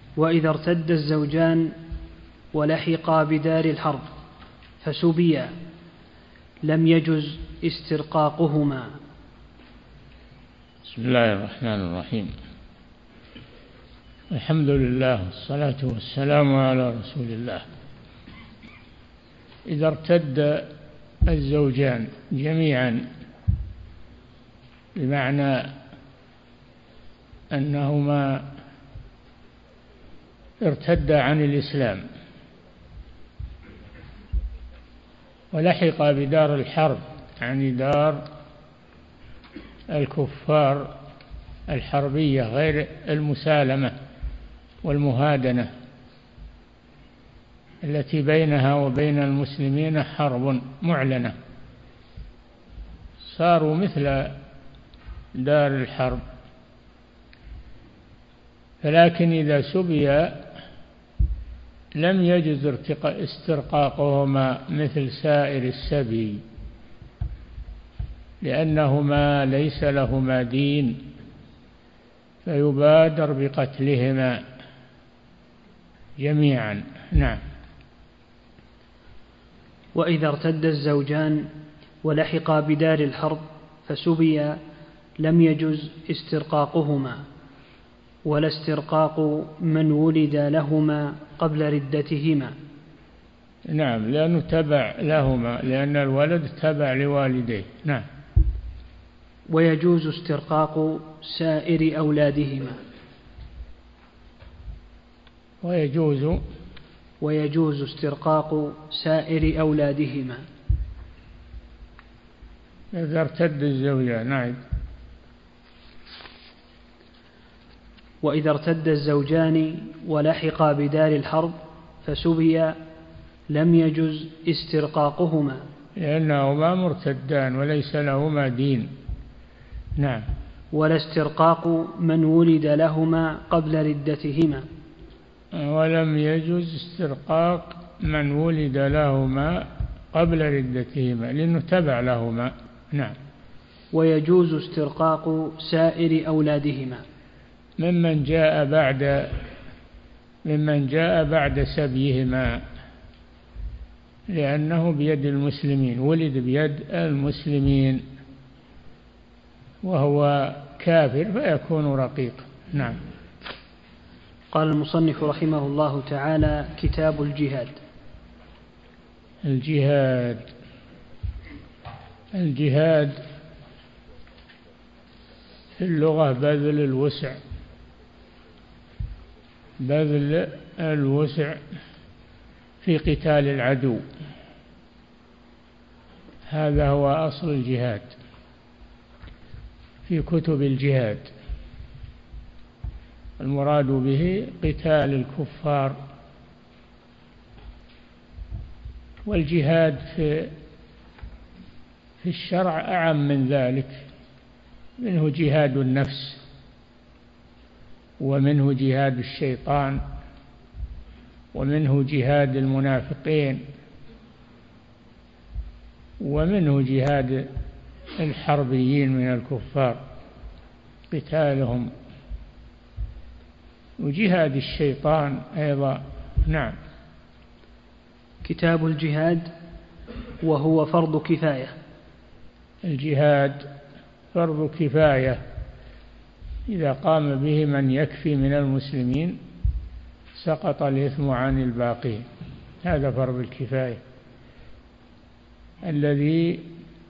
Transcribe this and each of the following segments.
وإذا ارتد الزوجان ولحقا بدار الحرب فسبيا لم يجز استرقاقهما. بسم الله الرحمن الرحيم. الحمد لله والصلاة والسلام على رسول الله. إذا ارتد الزوجان جميعا بمعنى أنهما ارتدا عن الإسلام ولحق بدار الحرب، يعني دار الكفار الحربية غير المسالمة والمهادنة التي بينها وبين المسلمين حرب معلنة، صاروا مثل دار الحرب. فلكن إذا سبي لم يجز استرقاقهما مثل سائر السبي، لأنهما ليس لهما دين، فيبادر بقتلهما جميعا. نعم. وإذا ارتد الزوجان ولحقا بدار الحرب فسبيا لم يجز استرقاقهما ولا استرقاق من ولد لهما قبل ردتهما. نعم، لأنه تبع لهما، لأن الولد تبع لوالديه. نعم. ويجوز استرقاق سائر أولادهما. ويجوز استرقاق سائر أولادهما إذا ارتد الزوجان. نعم. وإذا ارتد الزوجان ولحقا بدار الحرب فسبيا لم يجز استرقاقهما، لأنهما مرتدان وليس لهما دين. نعم. ولا استرقاق من ولد لهما قبل ردتهما. ولم يجز استرقاق من ولد لهما قبل ردتهما لأنه تبع لهما. نعم. ويجوز استرقاق سائر أولادهما ممن جاء بعد سبيهما، لأنه بيد المسلمين، ولد بيد المسلمين وهو كافر فيكون رقيق. نعم. قال المصنف رحمه الله تعالى: كتاب الجهاد. الجهاد في اللغة بذل الوسع في قتال العدو، هذا هو أصل الجهاد في كتب الجهاد. المراد به قتال الكفار. والجهاد في الشرع أعم من ذلك، منه جهاد النفس، ومنه جهاد الشيطان، ومنه جهاد المنافقين، ومنه جهاد الحربيين من الكفار قتالهم، وجهاد الشيطان أيضا. نعم. كتاب الجهاد وهو فرض كفاية. الجهاد فرض كفاية، إذا قام به من يكفي من المسلمين سقط الإثم عن الباقين، هذا فرض الكفاية الذي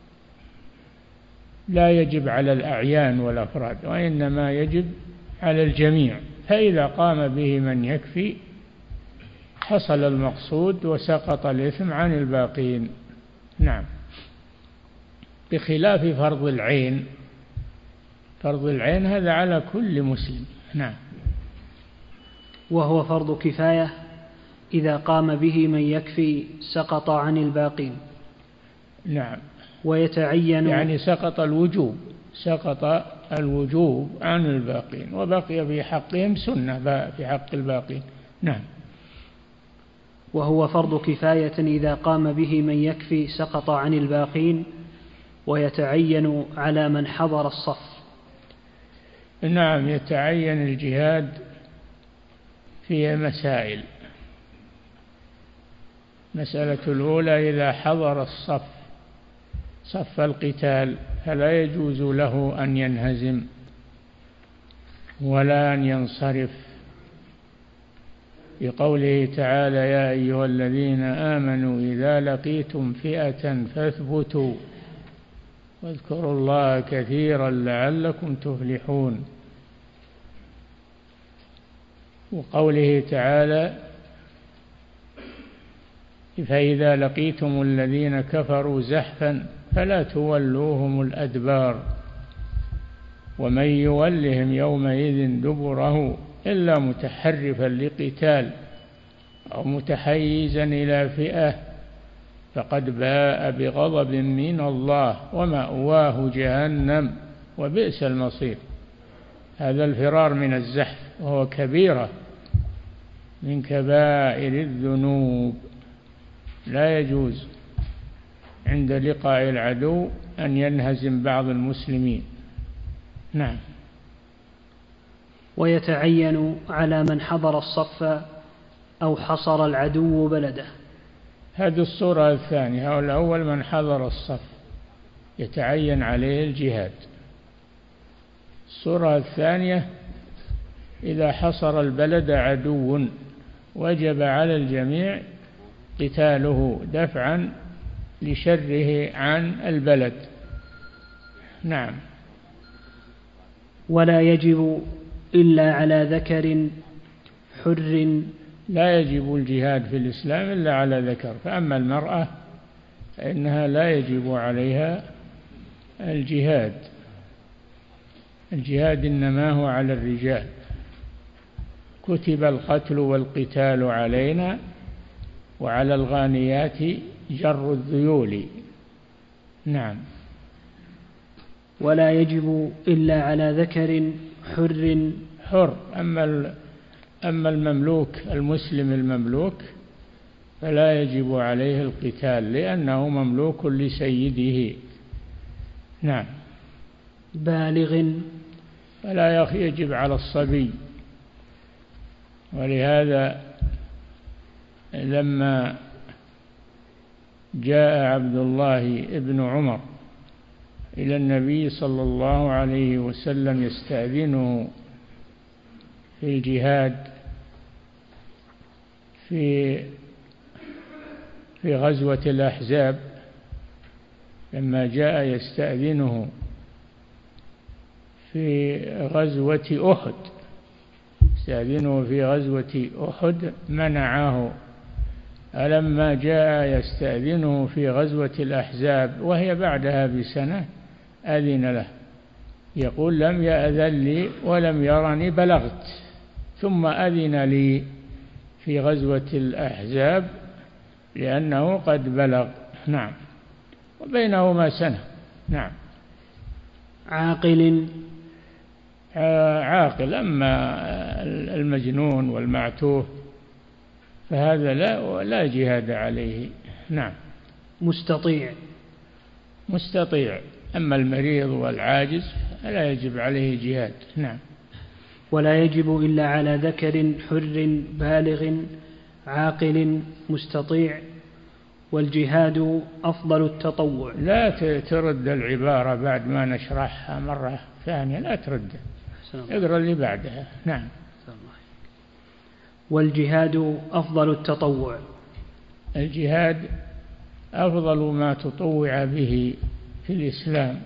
لا يجب على الأعيان والأفراد، وإنما يجب على الجميع، فإذا قام به من يكفي حصل المقصود وسقط الإثم عن الباقين. نعم. بخلاف فرض العين، فرض العين هذا على كل مسلم. نعم. وهو فرض كفاية، إذا قام به من يكفي سقط عن الباقين. نعم. ويتعين، يعني سقط الوجوب عن الباقين، وبقي في حقهم سنة في حق الباقين. نعم. وهو فرض كفاية، إذا قام به من يكفي سقط عن الباقين، ويتعين على من حضر الصف. نعم، يتعين الجهاد فيه مسائل. مسألة الأولى: إذا حضر صف القتال فلا يجوز له أن ينهزم ولا أن ينصرف، بقوله تعالى: يا أيها الذين آمنوا إذا لقيتم فئة فاثبتوا واذكروا الله كثيرا لعلكم تفلحون. وقوله تعالى: فإذا لقيتم الذين كفروا زحفا فلا تولوهم الأدبار ومن يولهم يومئذ دبره إلا متحرفا لقتال أو متحيزا إلى فئة فقد باء بغضب من الله ومأواه جهنم وبئس المصير. هذا الفرار من الزحف، وهو كبيرة من كبائر الذنوب، لا يجوز عند لقاء العدو أن ينهزم بعض المسلمين. نعم. ويتعين على من حضر الصف أو حصر العدو بلده. هذه الصورة الثانية. والأول من حضر الصف يتعين عليه الجهاد. الصورة الثانية: إذا حصر البلد عدو وجب على الجميع قتاله دفعا لشره عن البلد. نعم. ولا يجب إلا على ذكر حر. لا يجب الجهاد في الإسلام إلا على ذكر، فأما المرأة فإنها لا يجب عليها الجهاد. الجهاد إنما هو على الرجال. كتب القتل والقتال علينا وعلى الغانيات جر الذيول. نعم. ولا يجب إلا على ذكر حر. أما المملوك المسلم المملوك فلا يجب عليه القتال لأنه مملوك لسيده. نعم. بالغ. فلا يجب على الصبي. ولهذا لما جاء عبد الله ابن عمر إلى النبي صلى الله عليه وسلم يستأذنه في الجهاد في غزوة الأحزاب، لما جاء يستأذنه في غزوة أحد، يستأذنه في غزوة أحد منعه. ألما جاء يستأذنه في غزوة الأحزاب وهي بعدها بسنة أذن له، يقول: لم يأذن لي ولم يرني بلغت، ثم أذن لي في غزوة الأحزاب لأنه قد بلغ. نعم. وبينهما سنة. نعم. عاقل. أما المجنون والمعتوه فهذا لا جهاد عليه. نعم. مستطيع. أما المريض والعاجز فلا يجب عليه جهاد. نعم. ولا يجب إلا على ذكر حر بالغ عاقل مستطيع. والجهاد أفضل التطوع. لا ترد العبارة بعد ما نشرحها مرة ثانية، لا ترد، اقرأ اللي بعدها. نعم. والجهاد أفضل التطوع. الجهاد أفضل ما تطوع به في الإسلام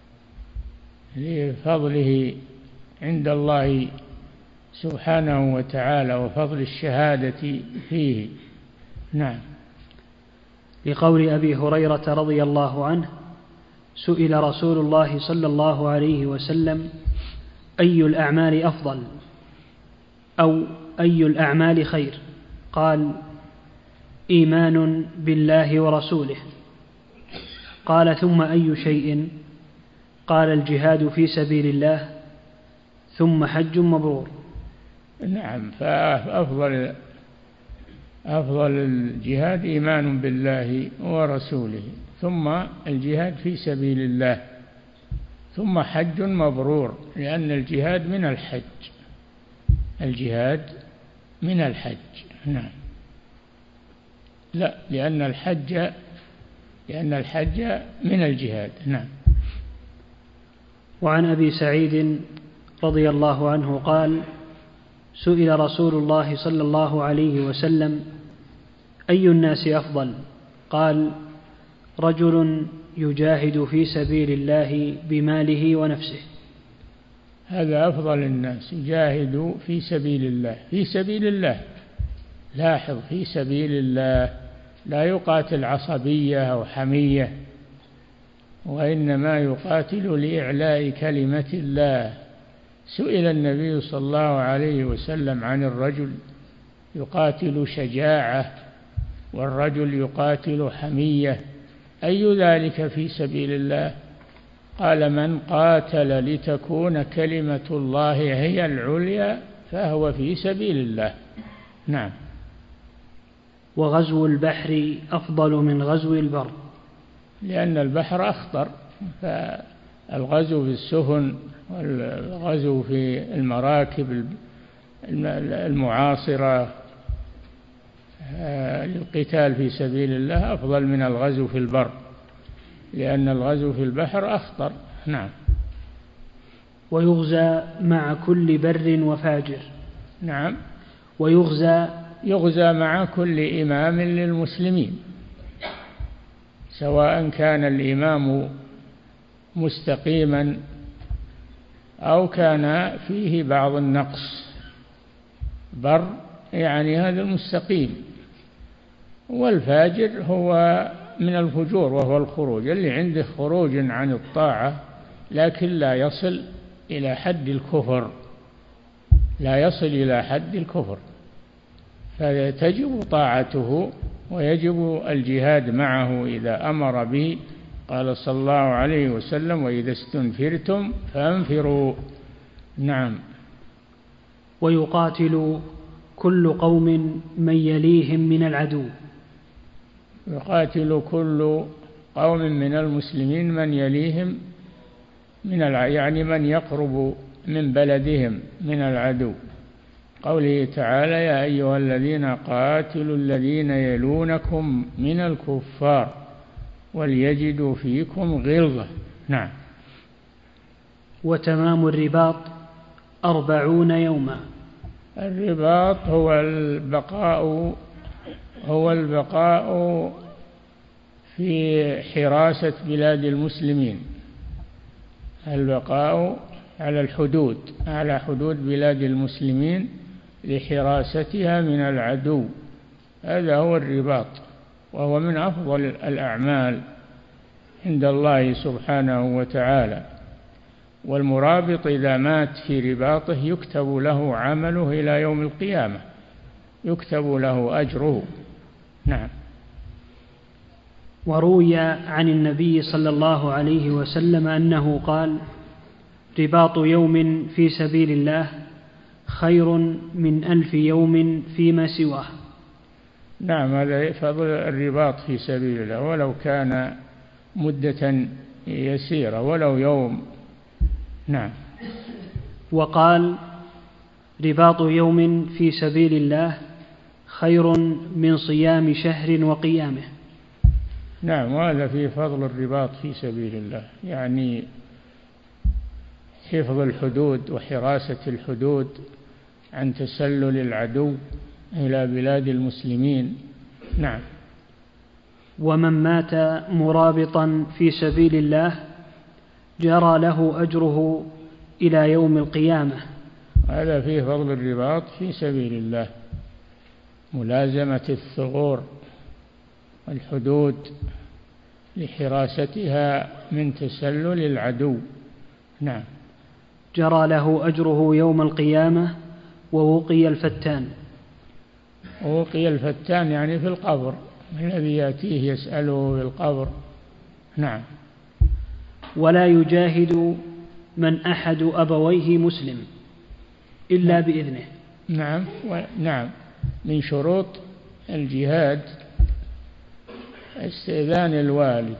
لفضله عند الله سبحانه وتعالى وفضل الشهادة فيه. نعم. لقول أبي هريرة رضي الله عنه: سئل رسول الله صلى الله عليه وسلم: أي الأعمال أفضل؟ أو أي الأعمال خير؟ قال: إيمان بالله ورسوله. قال: ثم أي شيء؟ قال: الجهاد في سبيل الله، ثم حج مبرور. نعم. فأفضل الجهاد إيمان بالله ورسوله، ثم الجهاد في سبيل الله، ثم حج مبرور، لأن الجهاد من الحج. الجهاد من الحج. نعم. لا، لأن الحج من الجهاد. نعم. وعن أبي سعيد رضي الله عنه قال: سئل رسول الله صلى الله عليه وسلم: أي الناس أفضل؟ قال: رجل يجاهد في سبيل الله بماله ونفسه. هذا أفضل الناس، يجاهد في سبيل الله. في سبيل الله، لاحظ، في سبيل الله، لا يقاتل عصبية أو حمية، وإنما يقاتل لإعلاء كلمة الله. سئل النبي صلى الله عليه وسلم عن الرجل يقاتل شجاعة والرجل يقاتل حمية، أي ذلك في سبيل الله؟ قال: من قاتل لتكون كلمة الله هي العليا فهو في سبيل الله. نعم. وغزو البحر أفضل من غزو البر، لأن البحر أخطر، فالغزو في السفن والغزو في المراكب المعاصرة للقتال في سبيل الله أفضل من الغزو في البر، لأن الغزو في البحر أخطر. نعم. ويغزى مع كل بر وفاجر. نعم. يغزى مع كل إمام للمسلمين، سواء كان الإمام مستقيما أو كان فيه بعض النقص. بر يعني هذا المستقيم، والفاجر هو من الفجور وهو الخروج، اللي عنده خروج عن الطاعة لكن لا يصل إلى حد الكفر، فتجب طاعته ويجب الجهاد معه إذا أمر به. قال صلى الله عليه وسلم: وإذا استنفرتم فانفروا. نعم. ويقاتل كل قوم من يليهم من العدو. يقاتل كل قوم من المسلمين من يليهم يعني من يقرب من بلدهم من العدو. قوله تعالى: يا أيها الذين قاتلوا الذين يلونكم من الكفار وليجدوا فيكم غلظة. نعم. وتمام الرباط 40 يوما. الرباط هو البقاء في حراسة بلاد المسلمين، البقاء على حدود بلاد المسلمين لحراستها من العدو، هذا هو الرباط، وهو من أفضل الأعمال عند الله سبحانه وتعالى. والمرابط إذا مات في رباطه يكتب له عمله إلى يوم القيامة، يكتب له أجره. نعم. وروي عن النبي صلى الله عليه وسلم أنه قال: رباط يوم في سبيل الله خير من 1000 يوم فيما سواه. نعم، هذا فضل الرباط في سبيل الله، ولو كان مدة يسيرة، ولو يوم. نعم. وقال: رباط يوم في سبيل الله خير من صيام شهر وقيامه. نعم، وهذا في فضل الرباط في سبيل الله، يعني حفظ الحدود وحراسة الحدود عن تسلل العدو إلى بلاد المسلمين. نعم. ومن مات مرابطا في سبيل الله جرى له أجره إلى يوم القيامة. هذا فيه فضل الرباط في سبيل الله، ملازمة الثغور والحدود لحراستها من تسلل العدو. نعم. جرى له أجره يوم القيامة ووقي الفتان. ووقي الفتان يعني في القبر، الذي يأتيه يسأله في القبر. نعم. ولا يجاهد من أحد أبويه مسلم إلا بإذنه. نعم. نعم، من شروط الجهاد استئذان الوالد،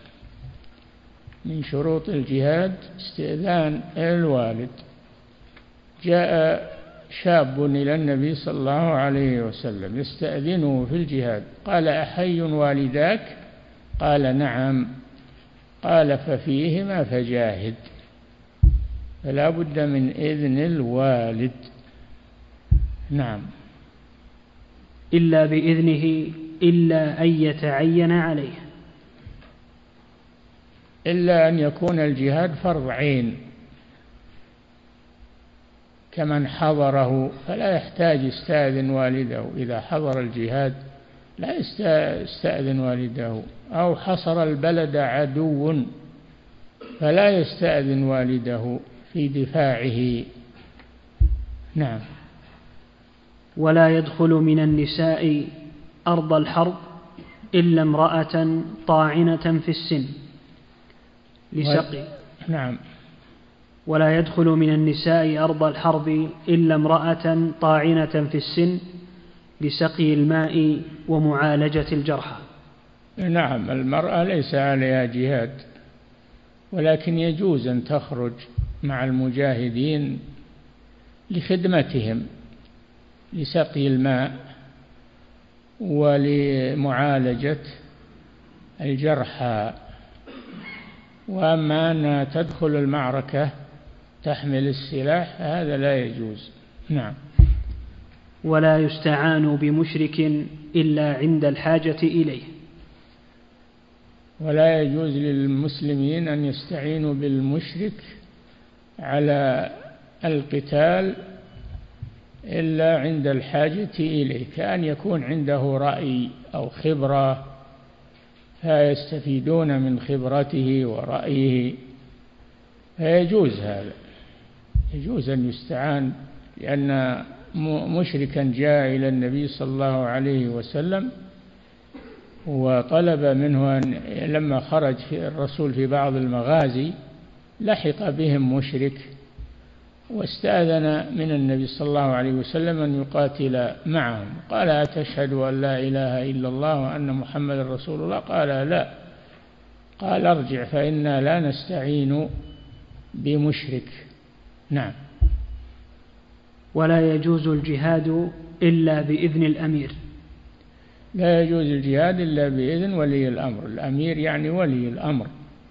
من شروط الجهاد استئذان الوالد. جاء شاب إلى النبي صلى الله عليه وسلم يستأذنه في الجهاد، قال: أحي والداك؟ قال: نعم. قال: ففيهما فجاهد. فلا بد من إذن الوالد. نعم. إلا بإذنه إلا أن يتعين عليه، إلا أن يكون الجهاد فرض عين كمن حضره، فلا يحتاج يستأذن والده. إذا حضر الجهاد لا يستأذن والده، أو حصر البلد عدو فلا يستأذن والده في دفاعه. نعم. ولا يدخل من النساء أرض الحرب إلا امرأة طاعنة في السن لسقي. نعم. ولا يدخل من النساء أرض الحرب إلا امرأة طاعنة في السن لسقي الماء ومعالجة الجرحى. نعم. المرأة ليس عليها جهاد، ولكن يجوز أن تخرج مع المجاهدين لخدمتهم، لسقي الماء ولمعالجة الجرحى. وأما أن تدخل المعركة تحمل السلاح هذا لا يجوز. نعم. ولا يستعان بمشرك إلا عند الحاجة إليه. ولا يجوز للمسلمين أن يستعينوا بالمشرك على القتال إلا عند الحاجة إليه، كأن يكون عنده رأي أو خبرة فيستفيدون من خبرته ورأيه، فيجوز هذا، يجوز أن يستعان. لأن مشركا جاء إلى النبي صلى الله عليه وسلم وطلب منه أن لما خرج في الرسول في بعض المغازي لحق بهم مشرك واستأذن من النبي صلى الله عليه وسلم أن يقاتل معهم. قال: أتشهد أن لا إله إلا الله وأن محمد رسول الله؟ قال: لا. قال: ارجع فإنا لا نستعين بمشرك. نعم. ولا يجوز الجهاد إلا بإذن الأمير. لا يجوز الجهاد إلا بإذن ولي الأمر. الأمير يعني ولي الأمر،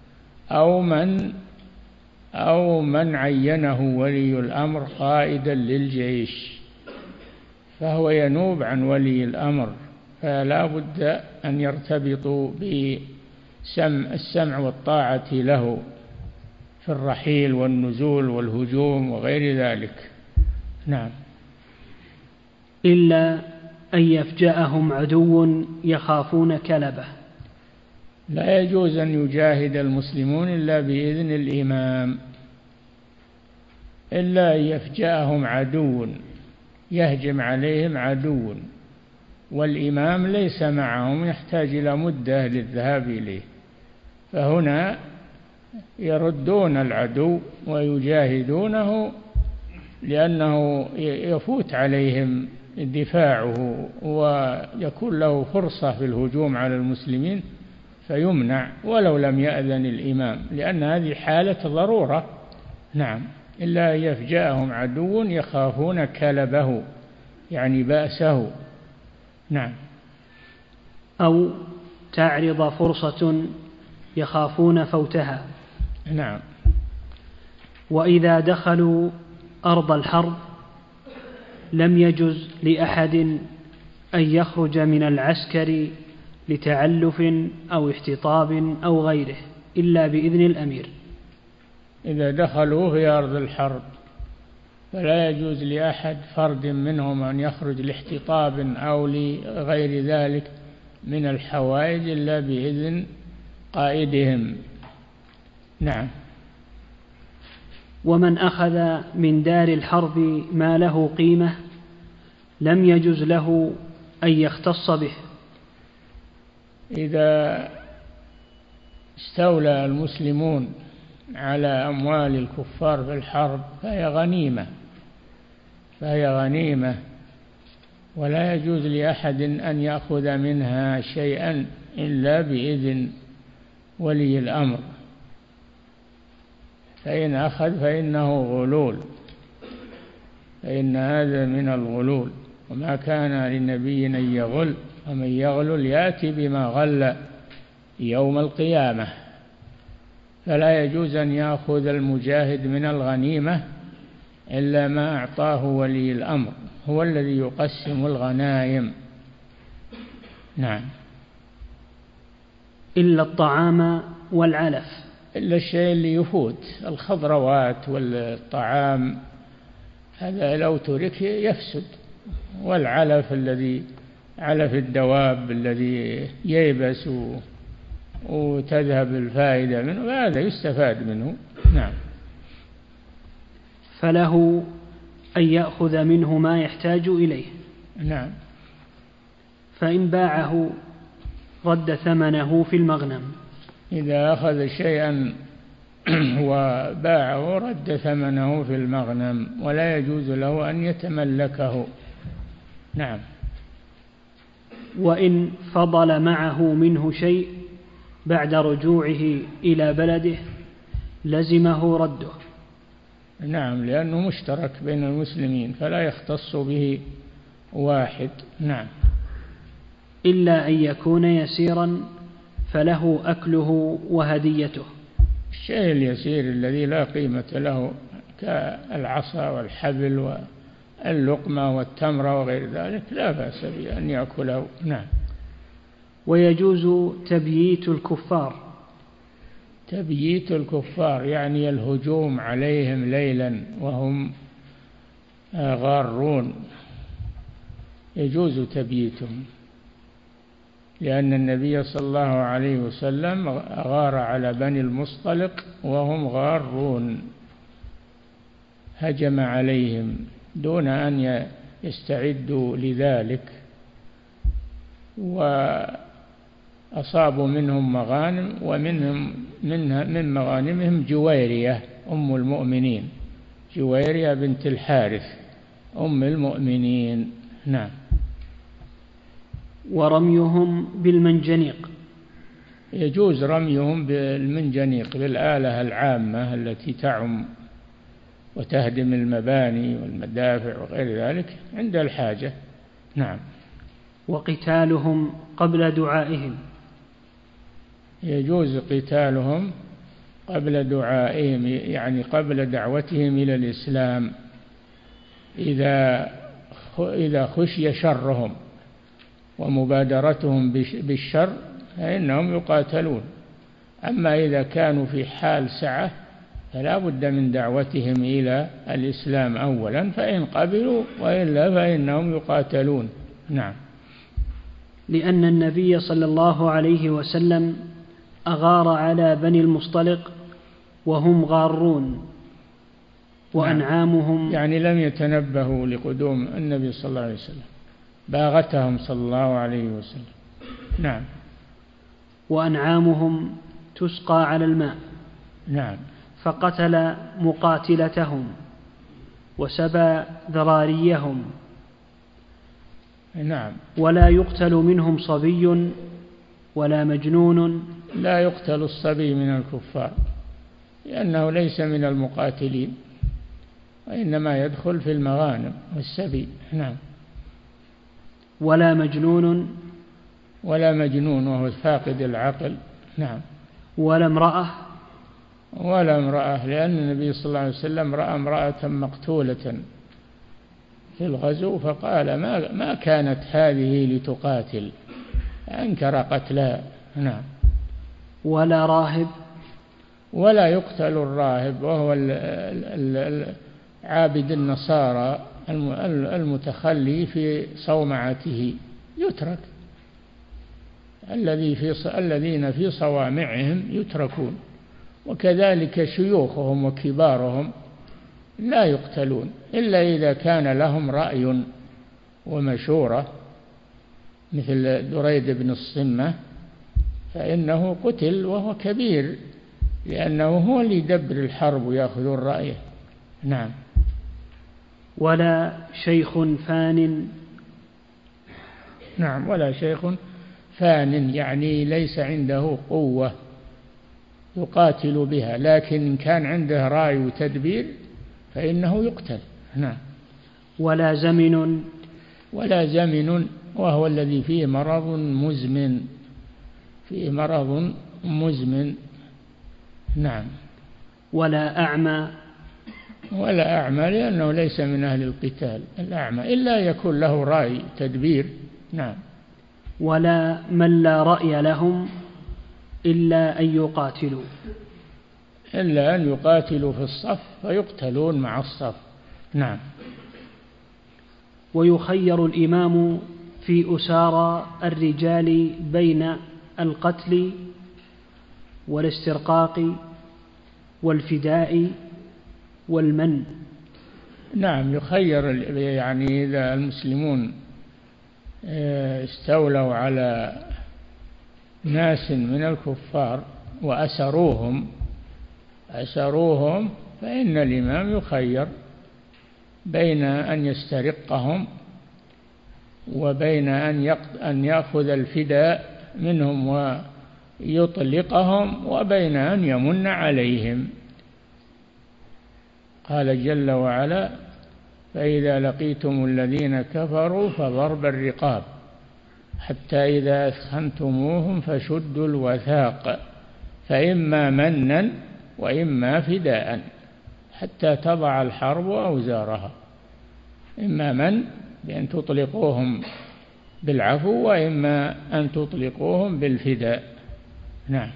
أو من عينه ولي الأمر قائدا للجيش، فهو ينوب عن ولي الأمر، فلا بد أن يرتبطوا بالسمع والطاعة له في الرحيل والنزول والهجوم وغير ذلك. نعم. إلا أن يفجأهم عدو يخافون كلبه. لا يجوز أن يجاهد المسلمون إلا بإذن الإمام، إلا أن يفجأهم عدو يهجم عليهم عدو والإمام ليس معهم، يحتاج إلى مدة للذهاب إليه، فهنا يردون العدو ويجاهدونه لأنه يفوت عليهم دفاعه ويكون له فرصة في الهجوم على المسلمين فيمنع ولو لم يأذن الإمام، لأن هذه حالة ضرورة. نعم. إلا يفجأهم عدو يخافون كلبه يعني بأسه. نعم. أو تعرض فرصة يخافون فوتها. نعم. وإذا دخلوا أرض الحرب لم يجز لأحد أن يخرج من العسكر لتعلف أو احتطاب أو غيره إلا بإذن الأمير. إذا دخلوا في أرض الحرب فلا يجوز لأحد فرد منهم أن يخرج لاحتطاب أو لغير ذلك من الحوائج إلا بإذن قائدهم. نعم. ومن أخذ من دار الحرب ما له قيمة لم يجز له أن يختص به. إذا استولى المسلمون على أموال الكفار في الحرب فهي غنيمة ولا يجوز لأحد أن يأخذ منها شيئا إلا بإذن ولي الأمر، فإن أخذ فإنه غلول. فإن هذا من الغلول، وما كان للنبي أن يغل، ومن يغلل يأتي بما غل يوم القيامة. فلا يجوز أن يأخذ المجاهد من الغنيمة إلا ما أعطاه ولي الأمر، هو الذي يقسم الغنائم. نعم. إلا الطعام والعلف، إلا الشيء اللي يفوت، الخضروات والطعام هذا لو ترك يفسد، والعلف الذي علف الدواب الذي ييبس وتذهب الفائدة منه هذا يستفاد منه. نعم. فله أن يأخذ منه ما يحتاج إليه. نعم. فإن باعه رد ثمنه في المغنم. إذا أخذ شيئا وباعه رد ثمنه في المغنم، ولا يجوز له أن يتملكه. نعم. وإن فضل معه منه شيء بعد رجوعه إلى بلده لزمه رده. نعم، لأنه مشترك بين المسلمين فلا يختص به واحد. نعم. إلا أن يكون يسيرا فله أكله وهديته. الشيء اليسير الذي لا قيمة له كالعصا والحبل واللقمة والتمرة وغير ذلك لا بأس بأن يأكله. نعم. ويجوز تبييت الكفار. تبييت الكفار يعني الهجوم عليهم ليلا وهم غارون، يجوز تبييتهم، لأن النبي صلى الله عليه وسلم غار على بني المصطلق وهم غارون، هجم عليهم دون أن يستعدوا لذلك، وأصابوا منهم مغانم، من مغانمهم جويرية أم المؤمنين، جويرية بنت الحارث أم المؤمنين. نعم. ورميهم بالمنجنيق. يجوز رميهم بالمنجنيق، بالآلة العامة التي تعم وتهدم المباني والمدافع وغير ذلك عند الحاجة. نعم. وقتالهم قبل دعائهم. يجوز قتالهم قبل دعائهم، يعني قبل دعوتهم إلى الإسلام، إذا خشي شرهم ومبادرتهم بالشر فإنهم يقاتلون. أما إذا كانوا في حال سعة فلا بد من دعوتهم إلى الإسلام أولا، فإن قبلوا، وإلا فإنهم يقاتلون. نعم. لأن النبي صلى الله عليه وسلم أغار على بني المصطلق وهم غارون وأنعامهم، يعني لم يتنبهوا لقدوم النبي صلى الله عليه وسلم، باغتهم صلى الله عليه وسلم. نعم. وأنعامهم تسقى على الماء. نعم. فقتل مقاتلتهم وسبى ذراريهم. نعم. ولا يقتل منهم صبي ولا مجنون. لا يقتل الصبي من الكفار لأنه ليس من المقاتلين، وإنما يدخل في المغانم والسبي. نعم. ولا مجنون. ولا مجنون وهو فاقد العقل. نعم. ولا امرأة. ولا امرأة، لأن النبي صلى الله عليه وسلم رأى امرأة مقتولة في الغزو فقال ما كانت هذه لتقاتل، أنكر قتلها. نعم. ولا راهب. ولا يقتل الراهب وهو عابد النصارى المتخلي في صومعته، يترك. الذين في صوامعهم يتركون، وكذلك شيوخهم وكبارهم لا يقتلون إلا إذا كان لهم رأي ومشورة، مثل دريد بن الصمة فإنه قتل وهو كبير، لأنه هو اللي يدبر الحرب ويأخذ رأيه. نعم. ولا شيخ فان. نعم. ولا شيخ فان يعني ليس عنده قوة يقاتل بها، لكن إن كان عنده رأي وتدبير فإنه يقتل. نعم. ولا زمن وهو الذي فيه مرض مزمن. نعم. ولا أعمى لأنه ليس من أهل القتال الأعمى إلا يكون له رأي تدبير. نعم. ولا من لا رأي لهم إلا أن يقاتلوا في الصف فيقتلون مع الصف. نعم. ويخير الإمام في أسارى الرجال بين القتل والاسترقاق والفداء والمن. نعم، يخير، يعني إذا المسلمون استولوا على ناس من الكفار وأسروهم فإن الإمام يخير بين أن يسترقهم وبين أن يأخذ الفداء منهم ويطلقهم وبين أن يمن عليهم. قال جل وعلا: فإذا لقيتم الذين كفروا فضرب الرقاب حتى إذا أثخنتموهم فشدوا الوثاق فإما منا وإما فداء حتى تضع الحرب أوزارها. إما من بأن تطلقوهم بالعفو وإما أن تطلقوهم بالفداء. نعم.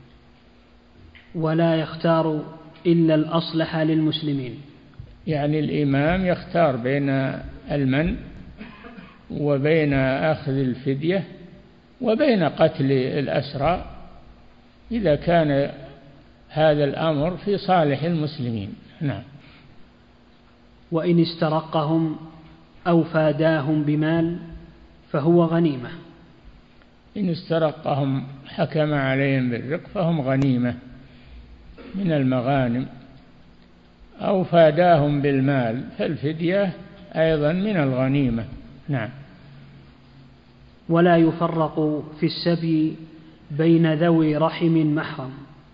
ولا يختار إلا الأصلح للمسلمين، يعني الإمام يختار بين المن وبين أخذ الفدية وبين قتل الأسرى إذا كان هذا الأمر في صالح المسلمين. نعم. وإن استرقهم أو فاداهم بمال فهو غنيمة. إن استرقهم حكم عليهم بالرق فهم غنيمة من المغانم، أو فاداهم بالمال فالفدية أيضا من الغنيمة. نعم. ولا يفرق في السبي بين ذوي رحم محرم.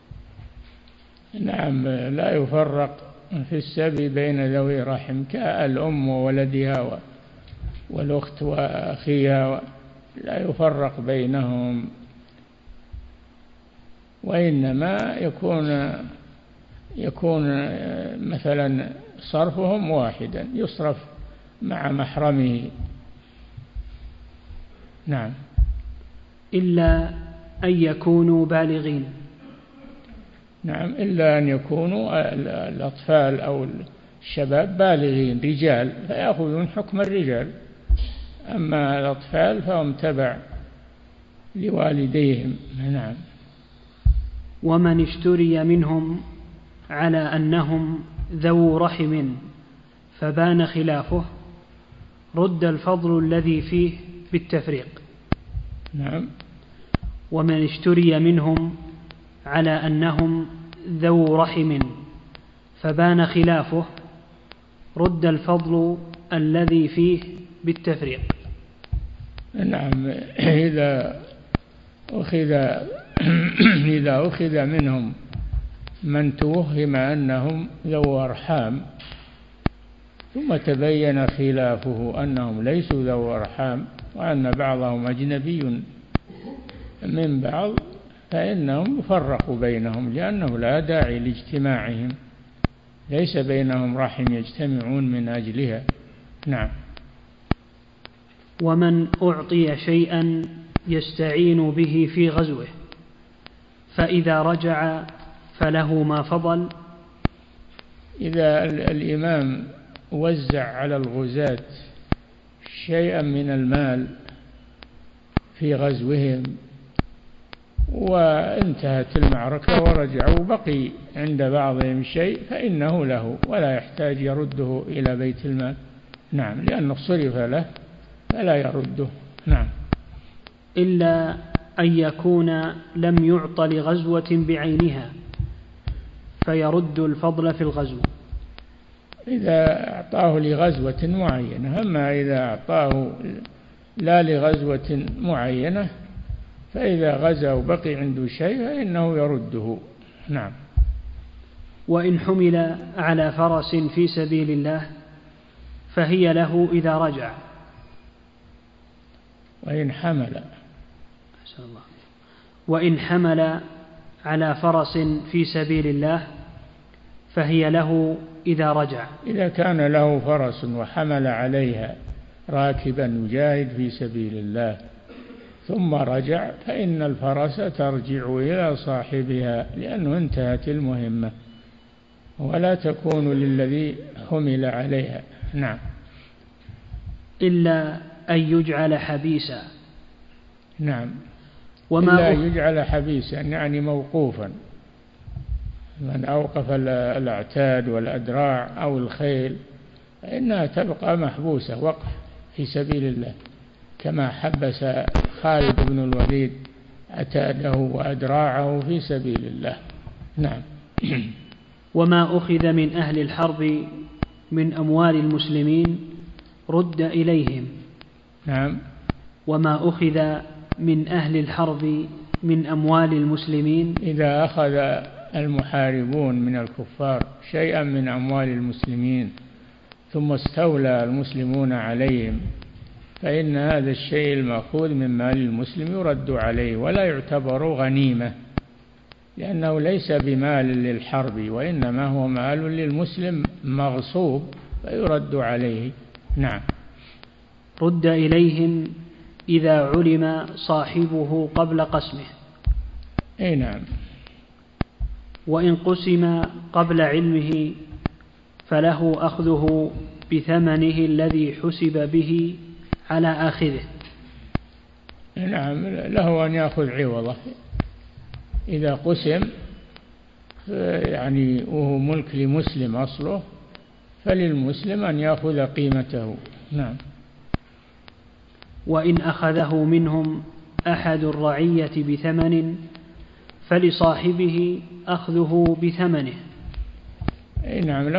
نعم، لا يفرق في السبي بين ذوي رحم كالأم وولدها والأخت وأخيها، لا يفرق بينهم، وإنما يكون مثلا صرفهم واحدا، يصرف مع محرمه. نعم. إلا أن يكونوا بالغين. نعم، إلا أن يكونوا الأطفال أو الشباب بالغين رجال فيأخذون حكم الرجال، أما الأطفال فهم تبع لوالديهم. نعم. ومن اشتري منهم على أنهم ذو رحم فبان خلافه رد الفضل الذي فيه بالتفريق. نعم. ومن اشتري منهم على أنهم ذو رحم فبان خلافه رد الفضل الذي فيه بالتفريق. نعم. إذا أخذ منهم من توهم أنهم ذو أرحام ثم تبين خلافه أنهم ليسوا ذو أرحام وأن بعضهم أجنبي من بعض فإنهم يفرقوا بينهم، لأنه لا داعي لاجتماعهم، ليس بينهم رحم يجتمعون من أجلها. نعم. ومن أعطي شيئا يستعين به في غزوه فإذا رجع فله ما فضل. إذا الإمام وزع على الغزاة شيئا من المال في غزوهم وانتهت المعركة ورجعوا بقي عند بعضهم شيء فإنه له ولا يحتاج يرده إلى بيت المال. نعم، لأنه صرف له فلا يرده. نعم. إلا أن يكون لم يعط لغزوة بعينها فيرد الفضل في الغزو. إذا أعطاه لغزوة معينة، أما إذا أعطاه لا لغزوة معينة فإذا غزا وبقي عنده شيء فإنه يرده. نعم. وإن حمل على فرس في سبيل الله فهي له إذا رجع. وإن حمل على فرس في سبيل الله فهي له إذا رجع. إذا كان له فرس وحمل عليها راكبا يجاهد في سبيل الله ثم رجع فإن الفرس ترجع إلى صاحبها لأنه انتهت المهمة ولا تكون للذي حمل عليها. نعم. إلا أن يجعل حبيسا. نعم. إلا أن يجعل حبيسا يعني موقوفا، من أوقف الأعتاد والأدراع أو الخيل فإنها تبقى محبوسة وقف في سبيل الله، كما حبس خالد بن الوليد عتاده وأدراعه في سبيل الله. نعم. وما أخذ من أهل الحرب من أموال المسلمين رد إليهم. نعم. وما أخذ من أهل الحرب من أموال المسلمين، إذا أخذ المحاربون من الكفار شيئا من أموال المسلمين ثم استولى المسلمون عليهم فإن هذا الشيء المأخوذ من مال المسلم يرد عليه ولا يعتبر غنيمة، لأنه ليس بمال للحرب وإنما هو مال للمسلم مغصوب فيرد عليه. نعم. رد إليهم إذا علم صاحبه قبل قسمه. أي نعم. وإن قسم قبل علمه فله أخذه بثمنه الذي حسب به على آخذه. نعم، له أن يأخذ عوضه إذا قسم يعني وهو ملك لمسلم أصله فللمسلم أن يأخذ قيمته. نعم. وإن أخذه منهم أحد الرعية بثمن فلصاحبه أخذه بثمنه. نعم.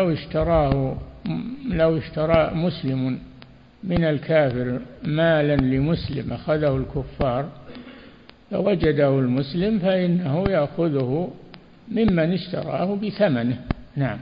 لو اشترى مسلم من الكافر مالا لمسلم أخذه الكفار فوجده المسلم فإنه يأخذه ممن اشتراه بثمنه. نعم.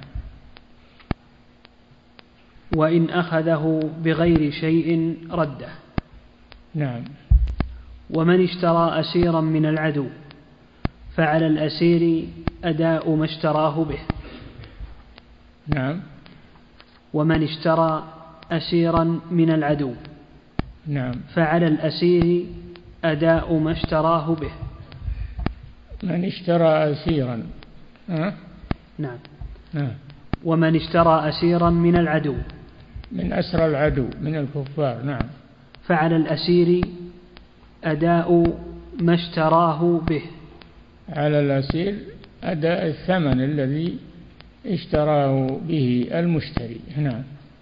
وإن أخذه بغير شيء رده. نعم. ومن اشترى أسيرا من العدو فعلى الأسير أداء ما اشتراه به. نعم. ومن اشترى أسيرا من العدو نعم فعلى الأسير أداء ما اشتراه به. من اشترى أسيرا نعم. ومن اشترى أسيرا من العدو من أسر العدو من الكفار. نعم. فعلى الأسير أداء ما اشتراه به. على الأسير أداء الثمن الذي اشتراه به المشتري. نعم.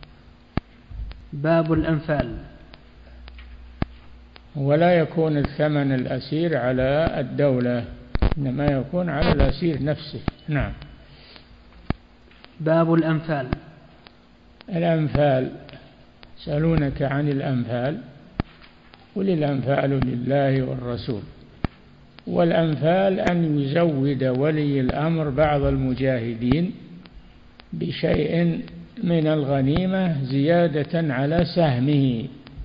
باب الأنفال. ولا يكون الثمن الأسير على الدولة إنما يكون على الأسير نفسه. نعم. باب الأنفال. الأنفال يسألونك عن الأنفال قل الأنفال لله والرسول. والأنفال أن يزود ولي الأمر بعض المجاهدين بشيء من الغنيمة زيادة على سهمه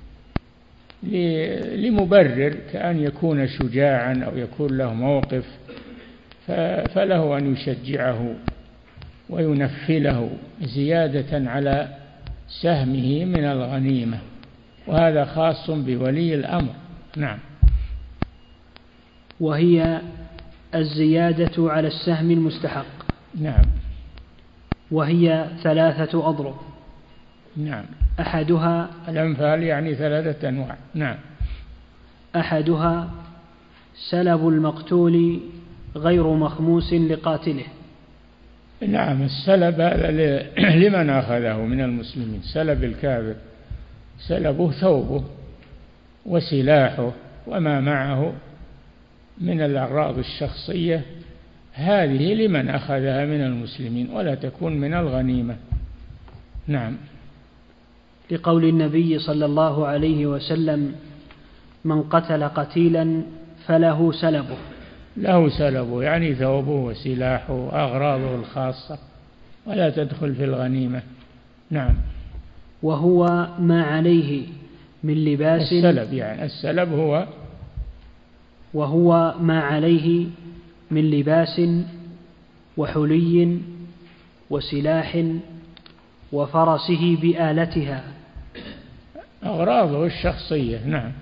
لمبرر كأن يكون شجاعا أو يكون له موقف فله أن يشجعه وينفله زيادة على سهمه من الغنيمة، وهذا خاص بولي الأمر. نعم. وهي الزيادة على السهم المستحق. نعم. وهي 3 أضرب. نعم. أحدها الأنفال يعني 3 أنواع. نعم. أحدها سلب المقتول غير مخموس لقاتله. نعم. السلب هذا لمن أخذه من المسلمين. سلب الكافر سلبه ثوبه وسلاحه وما معه من الأغراض الشخصية، هذه لمن أخذها من المسلمين ولا تكون من الغنيمة. نعم. لقول النبي صلى الله عليه وسلم: من قتل قتيلا فله سلبه. له سلبه يعني ثوبه وسلاحه وأغراضه الخاصة ولا تدخل في الغنيمة. نعم. وهو ما عليه من لباس. السلب يعني السلب وهو ما عليه من لباس وحلي وسلاح وفرسه بآلتها، أغراضه الشخصية. نعم.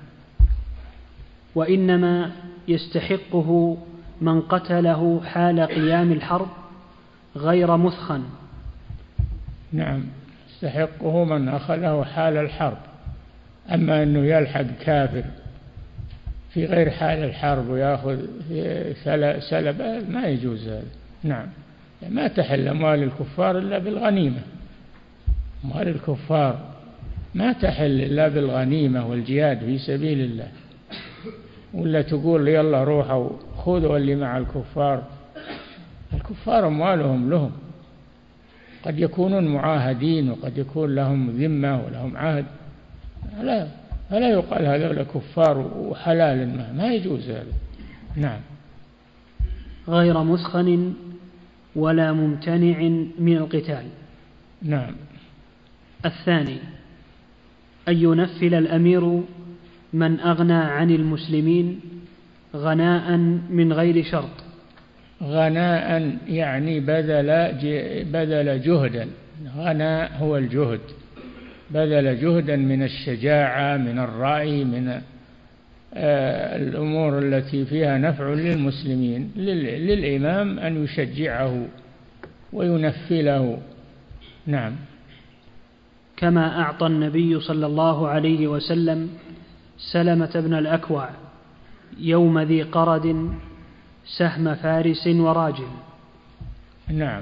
وإنما يستحقه من قتله حال قيام الحرب غير مثخن. نعم، يستحقه من أخذه حال الحرب، أما أنه يلحق كافر في غير حال الحرب ويأخذ سلب ما يجوز هذا. نعم، ما تحل أموال الكفار إلا بالغنيمة، أموال الكفار ما تحل إلا بالغنيمة والجهاد في سبيل الله، ولا تقول يلا روحوا خذوا اللي مع الكفار. الكفار أموالهم لهم، قد يكونون معاهدين وقد يكون لهم ذمة ولهم عهد، فلا يقال هذول كفار وحلال ما يجوز هذا. نعم. غير مسخن ولا ممتنع من القتال. نعم. الثاني أن ينفل الأمير من أغنى عن المسلمين غناء من غير شرط. غناء يعني بذل جهدا، غناء هو الجهد، بذل جهدا من الشجاعة، من الرأي، من الأمور التي فيها نفع للمسلمين، للإمام أن يشجعه وينفله. نعم. كما أعطى النبي صلى الله عليه وسلم سلمة بن الأكوع يوم ذي قرد سهم فارس وراجل. نعم.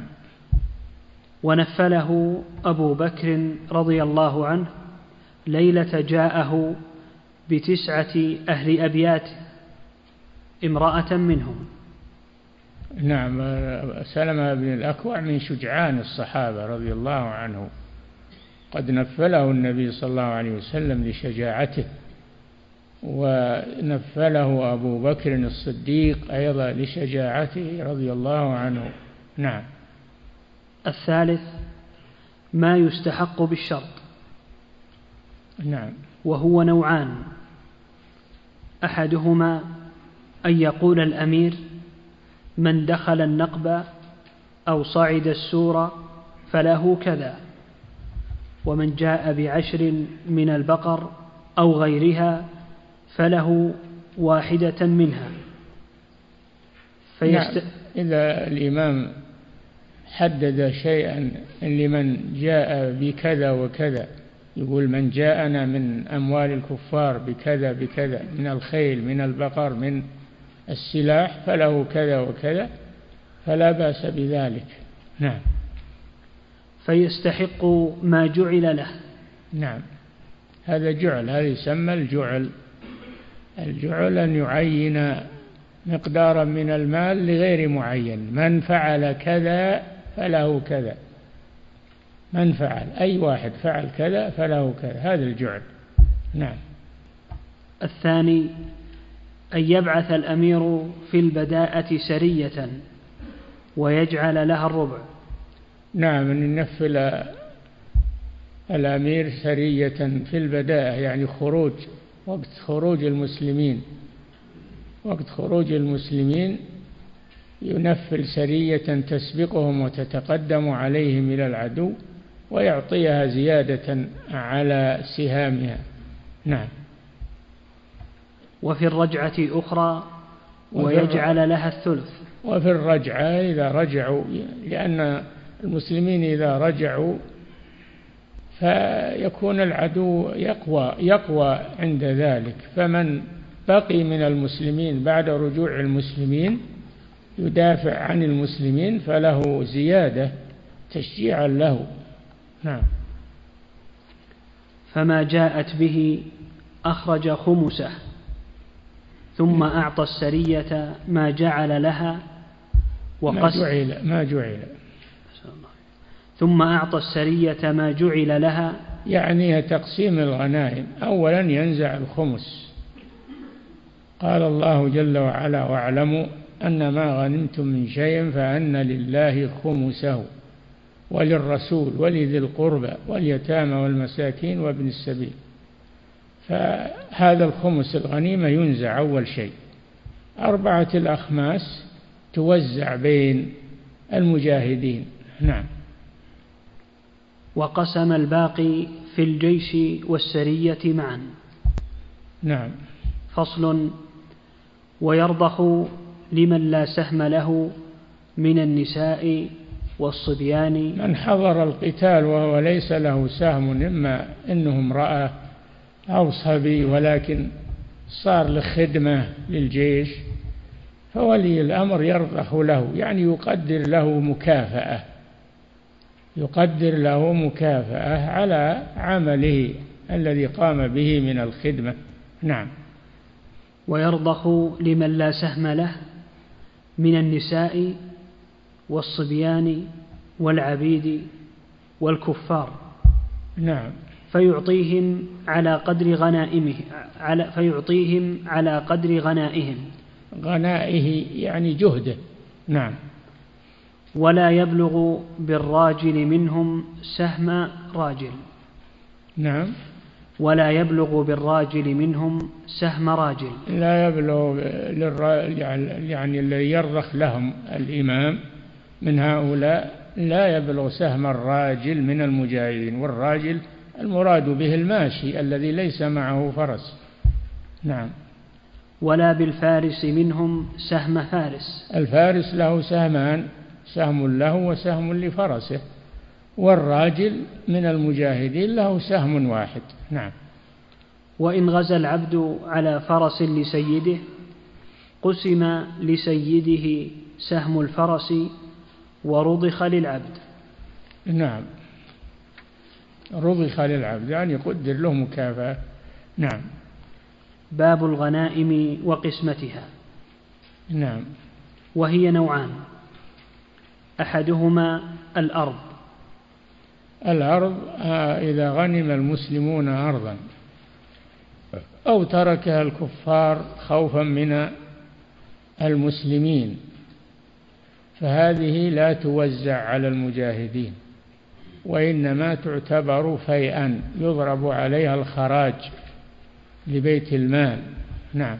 ونفله أبو بكر رضي الله عنه ليلة جاءه ب9 أهل أبيات امرأة منهم. نعم. سلمة بن الأكوع من شجعان الصحابة رضي الله عنه، قد نفله النبي صلى الله عليه وسلم لشجاعته، ونفله أبو بكر الصديق أيضا لشجاعته رضي الله عنه. نعم. الثالث ما يستحق بالشرط. نعم. وهو نوعان: أحدهما أن يقول الأمير من دخل النقب أو صعد السور فله كذا، ومن جاء ب10 من البقر أو غيرها فله 1 منها. نعم. إذا الإمام حدد شيئا لمن جاء بكذا وكذا، يقول من جاءنا من أموال الكفار بكذا بكذا من الخيل من البقر من السلاح فله كذا وكذا، فلا بأس بذلك. نعم. فيستحق ما جعل له. نعم. هذا جعل، هذا يسمى الجعل. الجعل أن يعين مقدارا من المال لغير معين، من فعل كذا فله كذا، من فعل أي واحد فعل كذا فله كذا، هذا الجعل. نعم. الثاني أن يبعث الأمير في البداءة سرية ويجعل لها 1/4. نعم، أن ينفل الأمير سرية في البداءة، يعني خروج، وقت خروج المسلمين ينفل سرية تسبقهم وتتقدم عليهم إلى العدو ويعطيها زيادة على سهامها. نعم. وفي الرجعة أخرى ويجعل لها 1/3. وفي الرجعة إذا رجعوا، لأن المسلمين إذا رجعوا فيكون العدو يقوى عند ذلك، فمن بقي من المسلمين بعد رجوع المسلمين يدافع عن المسلمين فله زيادة تشجيعا له. نعم. فما جاءت به أخرج خمسه، ثم أعطى السرية ما جعل لها ما جعل ثم أعطى السرية ما جعل لها، يعني تقسيم الغنائم. أولا ينزع الخمس، قال الله جل وعلا واعلموا أن ما غنمتم من شيء فأن لله خمسه وللرسول ولذي القربى واليتامى والمساكين وابن السبيل. فهذا الخمس الغنيمة ينزع أول شيء. 4 الأخماس توزع بين المجاهدين. نعم. وقسم الباقي في الجيش والسرية معا. نعم. فصل. ويرضخ لمن لا سهم له من النساء والصبيان. من حضر القتال وهو ليس له سهم، إما إنه امرأة أو صبي ولكن صار لخدمة للجيش، فولي الأمر يرضخ له، يعني يقدر له مكافأة على عمله الذي قام به من الخدمة. نعم. ويرضخ لمن لا سهم له من النساء والصبيان والعبيد والكفار. نعم. فيعطيهم على قدر غنائهم غنائه يعني جهده. نعم. ولا يبلغ بالراجل منهم سهم راجل. نعم. ولا يبلغ بالراجل منهم سهم راجل. لا يبلغ يعني الذي يرضخ لهم الإمام من هؤلاء لا يبلغ سهم الراجل من المجاهدين، والراجل المراد به الماشي الذي ليس معه فرس. نعم. ولا بالفارس منهم سهم فارس. الفارس له سهمان، سهم له وسهم لفرسه، والراجل من المجاهدين له سهم واحد. نعم. وإن غزا العبد على فرس لسيده قسم لسيده سهم الفرس ورضخ للعبد. نعم. رضخ للعبد يعني يقدر له مكافأة. نعم. باب الغنائم وقسمتها. نعم. وهي نوعان: أحدهما الأرض إذا غنم المسلمون أرضا أو تركها الكفار خوفا من المسلمين فهذه لا توزع على المجاهدين، وإنما تعتبر فيئا يضرب عليها الخراج لبيت المال. نعم.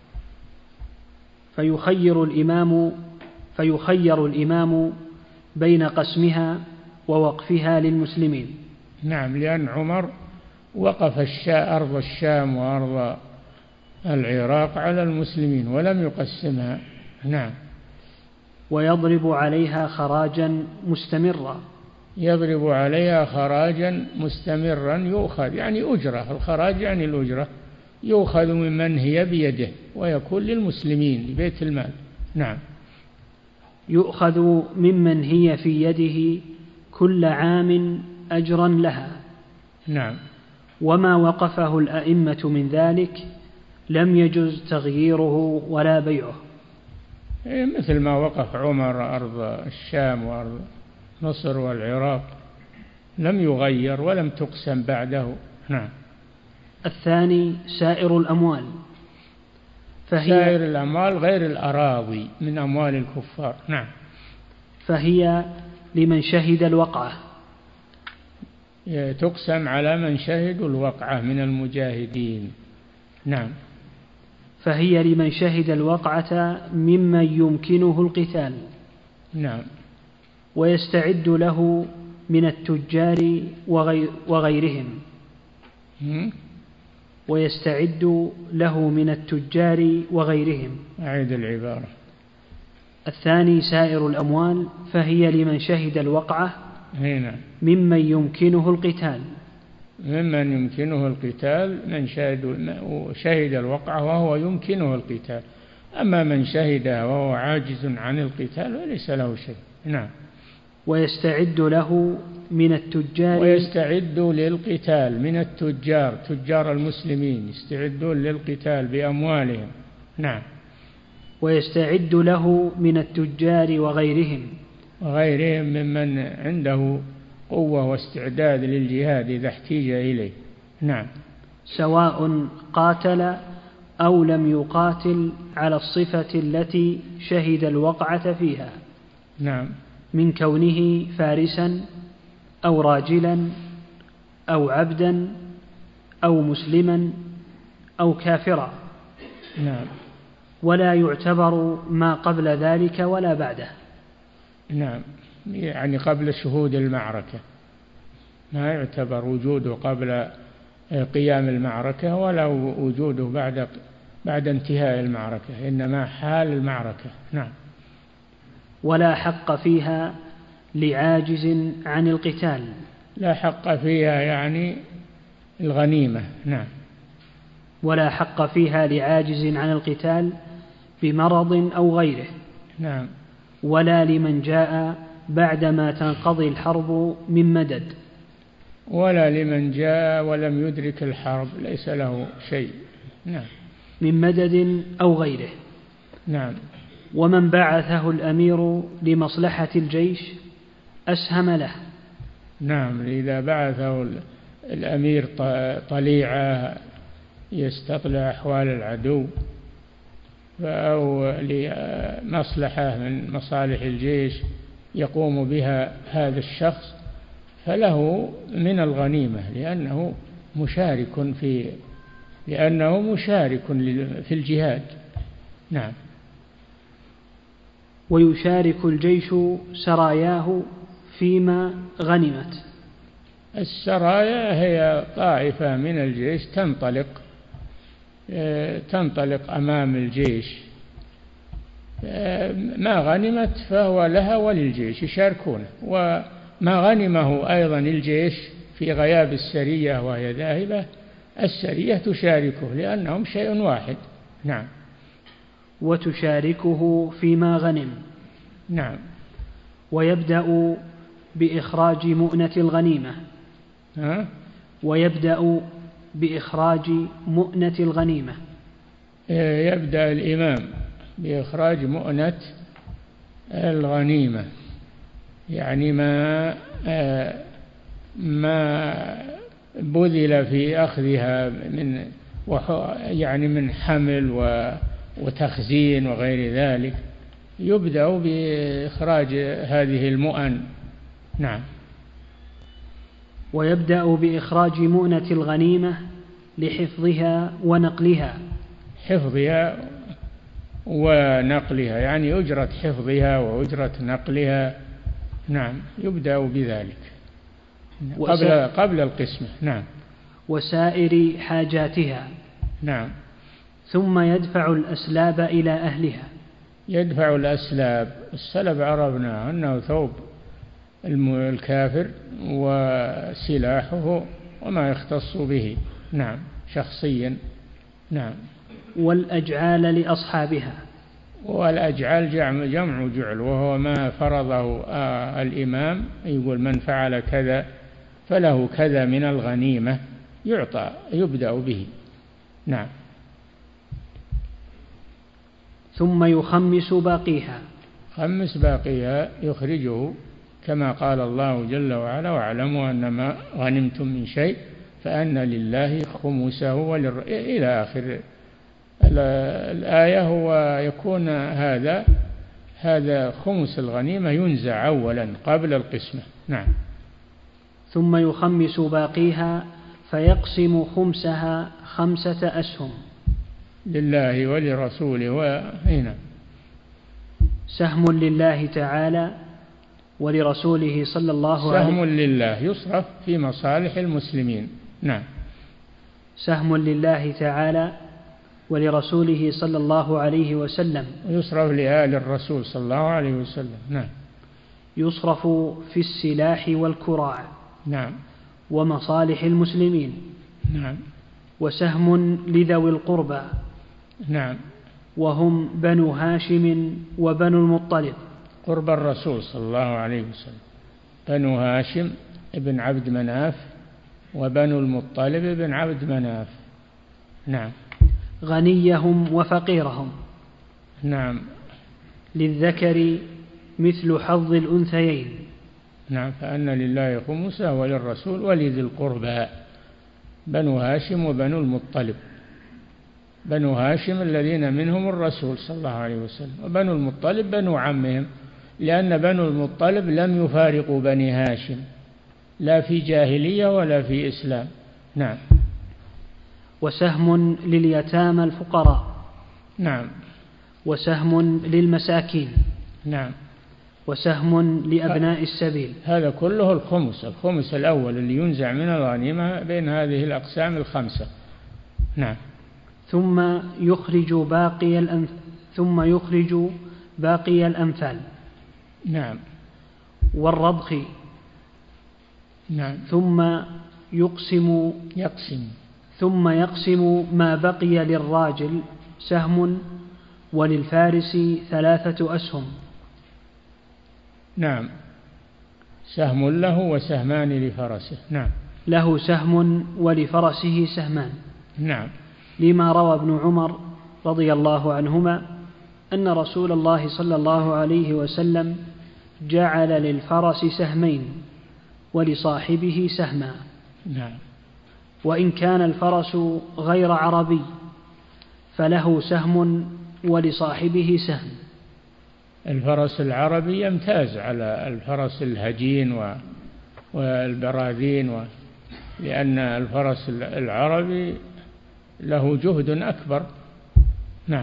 فيخير الإمام بين قسمها ووقفها للمسلمين. نعم. لأن عمر وقف أرض الشام وأرض العراق على المسلمين ولم يقسمها. نعم. ويضرب عليها خراجا مستمرا. يضرب عليها خراجا مستمرا يؤخذ يعني أجرة، الخراج يعني الأجرة، يؤخذ ممن هي بيده ويكون للمسلمين لبيت المال. نعم. يؤخذ ممن هي في يده كل عام أجرا لها. نعم. وما وقفه الأئمة من ذلك لم يجز تغييره ولا بيعه، مثل ما وقف عمر أرض الشام وأرض مصر والعراق لم يغير ولم تقسم بعده. نعم. الثاني سائر الأموال، سائر الأموال غير الأراضي من أموال الكفار. نعم. فهي لمن شهد الوقعة، تقسم على من شهدوا الوقعة من المجاهدين. نعم. فهي لمن شهد الوقعة ممن يمكنه القتال. نعم. ويستعد له من التجار وغيرهم. ويستعد له من التجار وغيرهم. أعيد العبارة. الثاني سائر الأموال، فهي لمن شهد الوقعة هنا ممن يمكنه القتال. ممن يمكنه القتال من شهد الوقعة وهو يمكنه القتال، أما من شهدها وهو عاجز عن القتال فليس له شيء. نعم. ويستعد له من التجار، ويستعد للقتال من التجار، تجار المسلمين يستعدون للقتال بأموالهم. نعم. ويستعد له من التجار وغيرهم ممن عنده قوة واستعداد للجهاد إذا احتيج إليه. نعم. سواء قاتل أو لم يقاتل على الصفة التي شهد الوقعة فيها. نعم. من كونه فارسا أو راجلا أو عبدا أو مسلما أو كافرا. نعم. ولا يعتبر ما قبل ذلك ولا بعده. نعم، يعني قبل شهود المعركة ما يعتبر وجوده قبل قيام المعركة ولا وجوده بعد انتهاء المعركة، إنما حال المعركة. نعم. ولا حق فيها لعاجز عن القتال. لا حق فيها يعني الغنيمة. نعم. ولا حق فيها لعاجز عن القتال بمرض أو غيره. نعم. ولا لمن جاء بعدما تنقضي الحرب من مدد. ولا لمن جاء ولم يدرك الحرب ليس له شيء. نعم. من مدد أو غيره. نعم. ومن بعثه الأمير لمصلحة الجيش أسهم له. نعم، إذا بعثه الأمير طليعة يستطلع أحوال العدو أو لمصلحة من مصالح الجيش يقوم بها هذا الشخص فله من الغنيمة لأنه مشارك في الجهاد. نعم. ويشارك الجيش سراياه فيما غنمت. السرايا هي طائفة من الجيش تنطلق أمام الجيش، ما غنمت فهو لها وللجيش يشاركونه، وما غنمه أيضا الجيش في غياب السرية وهي ذاهبة السرية تشاركه لأنهم شيء واحد. نعم. وتشاركه فيما غنم. نعم. ويبدأ بإخراج مؤنة الغنيمة. ويبدأ بإخراج مؤنة الغنيمة. يبدأ الإمام بإخراج مؤنة الغنيمة، يعني ما بذل في أخذها من حمل وتخزين وغير ذلك، يبدأ بإخراج هذه المؤن. نعم. ويبدأ بإخراج مؤنة الغنيمة لحفظها ونقلها. حفظها ونقلها يعني أجرة حفظها وأجرة نقلها. نعم، يبدأ بذلك قبل القسمة. نعم. وسائر حاجاتها. نعم. ثم يدفع الأسلاب إلى أهلها. يدفع الأسلاب. السلب عرفنا أنه ثوب الكافر وسلاحه وما يختص به. نعم، شخصيا. نعم. والأجعال لأصحابها. والأجعال جمع جعل، وهو ما فرضه الإمام، يقول من فعل كذا فله كذا من الغنيمة يبدأ به. نعم. ثم يخمس باقيها. خمس باقيها يخرجه كما قال الله جل وعلا واعلموا أنما غنمتم من شيء فأن لله خمسه إلى آخر الآية. ويكون هذا خمس الغنيمة ينزع أولا قبل القسمة. نعم. ثم يخمس باقيها فيقسم خمسها 5 أسهم لله ولرسوله. وهنا سهم لله تعالى ولرسوله صلى الله عليه وسلم. سهم لله يصرف في مصالح المسلمين. نعم. سهم لله تعالى ولرسوله صلى الله عليه وسلم. يصرف لآل الرسول صلى الله عليه وسلم. نعم. يصرف في السلاح والكراع. نعم. ومصالح المسلمين. نعم. وسهم لذوي القربى. نعم. وهم بنو هاشم وبنو المطلب. قرب الرسول صلى الله عليه وسلم بنو هاشم ابن عبد مناف وبنو المطلب ابن عبد مناف. نعم. غنيهم وفقيرهم. نعم. للذكر مثل حظ الأنثيين. نعم. فأن لله خمسه وللرسول ولذي القربى. بنو هاشم وبنو المطلب. بنو هاشم الذين منهم الرسول صلى الله عليه وسلم، وبنو المطلب بنو عمهم لأن بنو المطلب لم يفارقوا بني هاشم لا في جاهلية ولا في إسلام. نعم. وسهم لليتامى الفقراء. نعم. وسهم للمساكين. نعم. وسهم لأبناء السبيل. هذا كله الخمس الأول اللي ينزع من الغنيمة بين هذه الأقسام الخمسة. نعم. ثم يخرج باقي الأنفال. نعم. والرضخ. نعم. ثم يقسم ما بقي للراجل سهم وللفارس 3 أسهم. نعم. سهم له وسهمان لفرسه. نعم. له سهم ولفرسه سهمان. نعم. لما روى ابن عمر رضي الله عنهما أن رسول الله صلى الله عليه وسلم جعل للفرس سهمين ولصاحبه سهما. نعم. وإن كان الفرس غير عربي فله سهم ولصاحبه سهم. الفرس العربي يمتاز على الفرس الهجين والبراذين لأن الفرس العربي له جهد أكبر. نعم.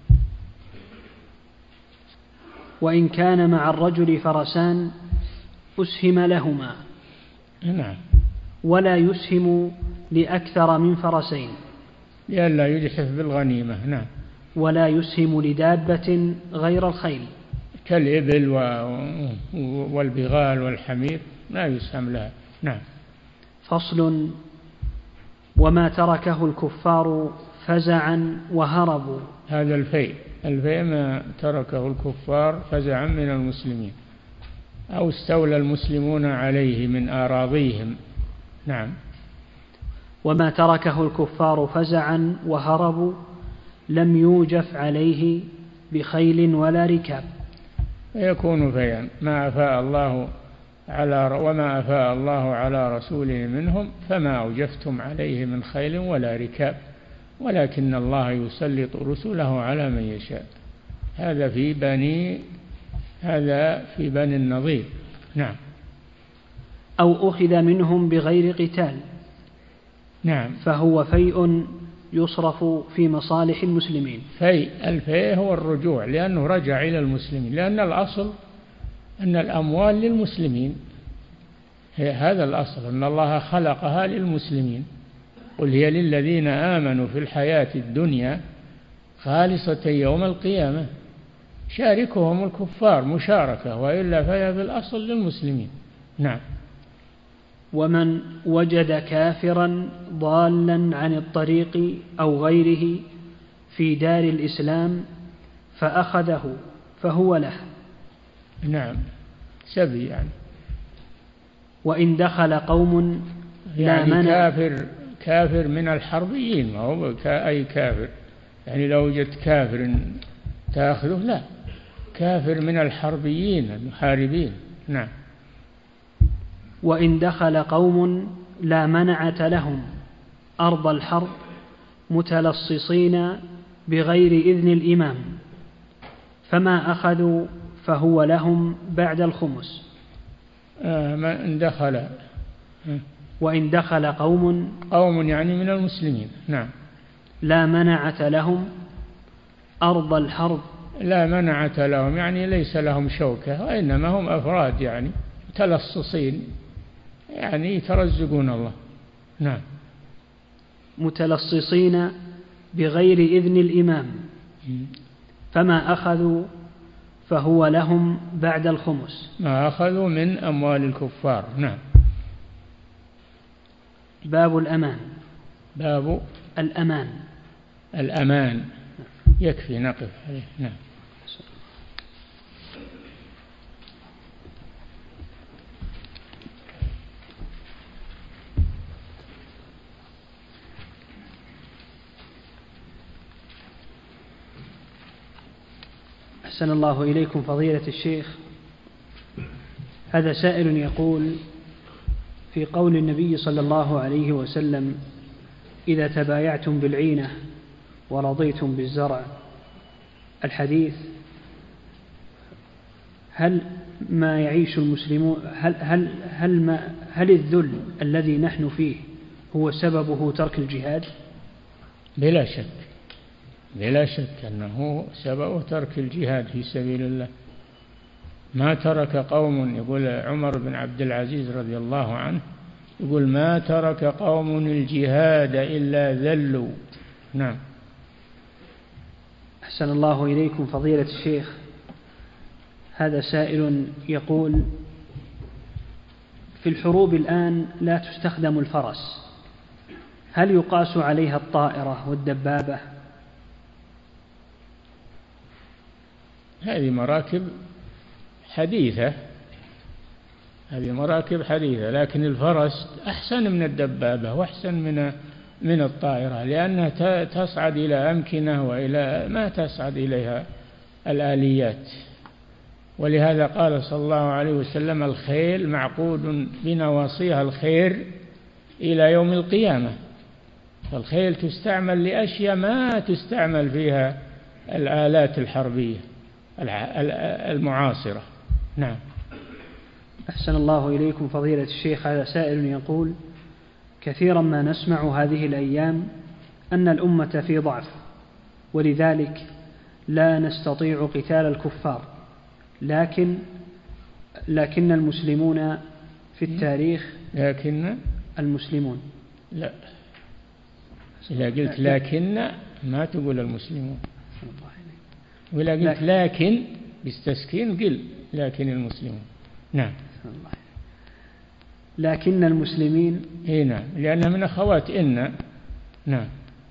وإن كان مع الرجل فرسان أسهم لهما. نعم. ولا يسهم لأكثر من فرسين لئلا يجحف بالغنيمة. نعم. ولا يسهم لدابة غير الخيل كالإبل والبغال والحمير لا يسهم لها. نعم. فصل. وما تركه الكفار فزعا وهربوا. هذا الفيء ما تركه الكفار فزعا من المسلمين أو استولى المسلمون عليه من أراضيهم. نعم. وما تركه الكفار فزعا وهربوا لم يوجف عليه بخيل ولا ركاب. يكون فيئا وما أفاء الله على رسوله منهم فما أوجفتم عليه من خيل ولا ركاب ولكن الله يسلط رسله على من يشاء. هذا في بني النضير. نعم. أو أخذ منهم بغير قتال. نعم. فهو فيء يصرف في مصالح المسلمين. الفيء هو الرجوع لأنه رجع إلى المسلمين لأن الأصل أن الأموال للمسلمين. هذا الأصل أن الله خلقها للمسلمين. قل هي للذين آمنوا في الحياة الدنيا خالصة يوم القيامة. شاركهم الكفار مشاركة وإلا فهي في الأصل للمسلمين. نعم. ومن وجد كافرا ضالا عن الطريق أو غيره في دار الإسلام فأخذه فهو له. نعم. سبي يعني. وإن دخل قوم يعني كافر من الحربيين ما هو أي كافر يعني لو وجدت كافر تأخذه لا كافر من الحربيين المحاربين. نعم. وإن دخل قوم لا منعة لهم أرض الحرب متلصصين بغير إذن الإمام فما أخذوا فهو لهم بعد الخمس. وإن دخل قوم يعني من المسلمين. نعم. لا منعة لهم أرض الحرب. لا منعة لهم يعني ليس لهم شوكة وإنما هم أفراد يعني متلصصين يعني يترزقون الله. نعم. متلصصين بغير إذن الإمام فما أخذوا فهو لهم بعد الخمس. ما أخذوا من أموال الكفار. نعم. باب الأمان. باب الأمان يكفي نقف عليه. نعم. أحسن الله إليكم فضيلة الشيخ. هذا سائل يقول في قول النبي صلى الله عليه وسلم إذا تبايعتم بالعينة ورضيتم بالزرع الحديث هل ما يعيش المسلمون هل الذل الذي نحن فيه هو سببه ترك الجهاد؟ بلا شك، بلا شك أنه سببه ترك الجهاد في سبيل الله. ما ترك قوم، يقول عمر بن عبد العزيز رضي الله عنه، يقول ما ترك قوم الجهاد إلا ذلوا. نعم. أحسن الله إليكم فضيلة الشيخ، هذا سائل يقول: في الحروب الآن لا تستخدم الفرس، هل يقاس عليها الطائرة والدبابة؟ هذه مراكب حديثة، هذه مراكب حديثة، لكن الفرس أحسن من الدبابة وأحسن من الطائرة، لأنها تصعد إلى أمكنة وإلى ما تصعد إليها الآليات. ولهذا قال صلى الله عليه وسلم: الخيل معقود بنواصيها الخير إلى يوم القيامة. فالخيل تستعمل لأشياء ما تستعمل فيها الآلات الحربية المعاصرة. نعم. أحسن الله إليكم فضيلة الشيخ، هذا سائل يقول: كثيرا ما نسمع هذه الأيام أن الأمة في ضعف، ولذلك لا نستطيع قتال الكفار، لكن المسلمون في التاريخ، لكن المسلمون، لا، إذا قلت لكن ما تقول المسلمون، ولا قلت لكن بالتسكين قل لكن المسلمون. نعم. لكن المسلمين، نعم، لأنها من أخوات إن. نعم.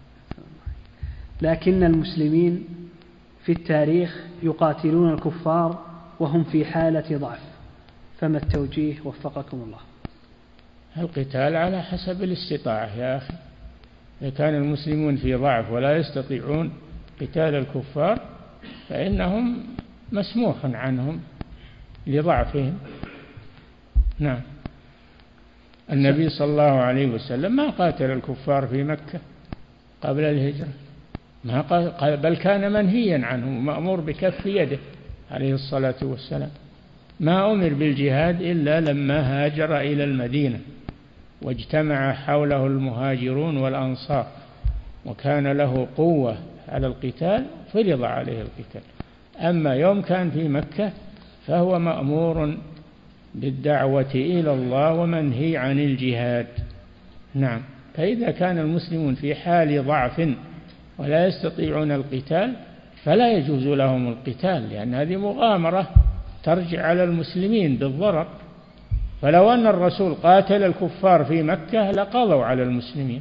لكن المسلمين في التاريخ يقاتلون الكفار وهم في حالة ضعف، فما التوجيه وفقكم الله؟ القتال على حسب الاستطاعة يا أخي. إذا كان المسلمون في ضعف ولا يستطيعون قتال الكفار فإنهم مسموح عنهم لضعفهم. نعم. النبي صلى الله عليه وسلم ما قاتل الكفار في مكة قبل الهجرة، بل كان منهيا عنه مأمور بكف يده عليه الصلاة والسلام. ما أمر بالجهاد إلا لما هاجر إلى المدينة واجتمع حوله المهاجرون والأنصار وكان له قوة على القتال فرض عليه القتال. أما يوم كان في مكة فهو مأمور بالدعوة إلى الله ومنهي عن الجهاد. نعم. فإذا كان المسلمون في حال ضعف ولا يستطيعون القتال فلا يجوز لهم القتال، لأن هذه مغامرة ترجع على المسلمين بالضرر. فلو أن الرسول قاتل الكفار في مكة لقضوا على المسلمين،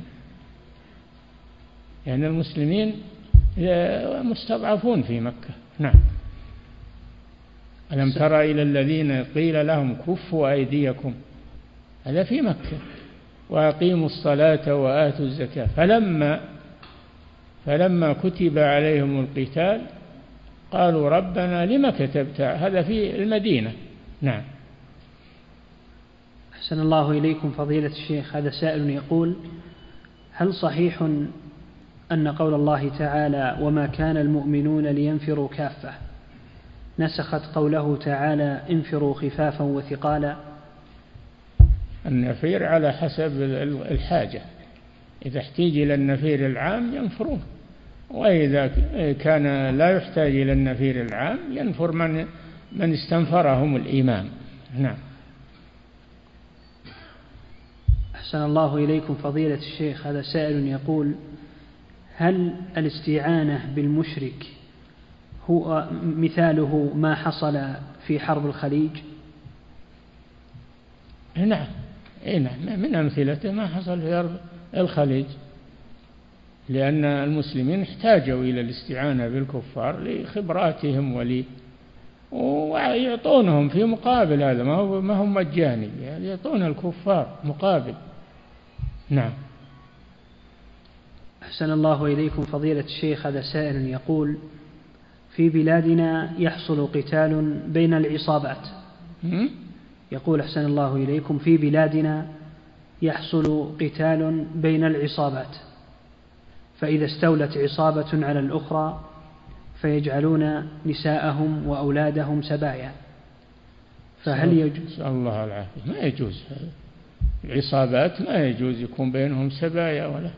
لأن يعني المسلمين مستضعفون في مكة. نعم. ألم تر إلى الذين قيل لهم كفوا أيديكم، هذا في مكة، وأقيموا الصلاة وآتوا الزكاة، فلما كتب عليهم القتال قالوا ربنا لما كتبت، هذا في المدينة. نعم. أحسن الله إليكم فضيلة الشيخ، هذا سائل يقول: هل صحيح أن قول الله تعالى وما كان المؤمنون لينفروا كافة نسخت قوله تعالى انفروا خفافا وثقالا؟ النفير على حسب الحاجة، إذا احتاج إلى النفير العام ينفرون، وإذا كان لا يحتاج إلى النفير العام ينفر من استنفرهم الإمام. نعم. أحسن الله إليكم فضيلة الشيخ، هذا سائل يقول: هل الاستعانة بالمشرك هو مثاله ما حصل في حرب الخليج؟ نعم، من أمثلته ما حصل في حرب الخليج، لأن المسلمين احتاجوا إلى الاستعانة بالكفار لخبراتهم ويعطونهم في مقابل هذا، ما هم مجاني، يعني يعطون الكفار مقابل. نعم. أحسن الله إليكم فضيلة الشيخ، هذا سائل يقول: في بلادنا يحصل قتال بين العصابات. يقول: أحسن الله إليكم، في بلادنا يحصل قتال بين العصابات، فإذا استولت عصابة على الأخرى فيجعلون نساءهم وأولادهم سبايا، فهل يجوز؟ نسأل الله العافية. ما يجوز العصابات، ما يجوز يكون بينهم سبايا، ولا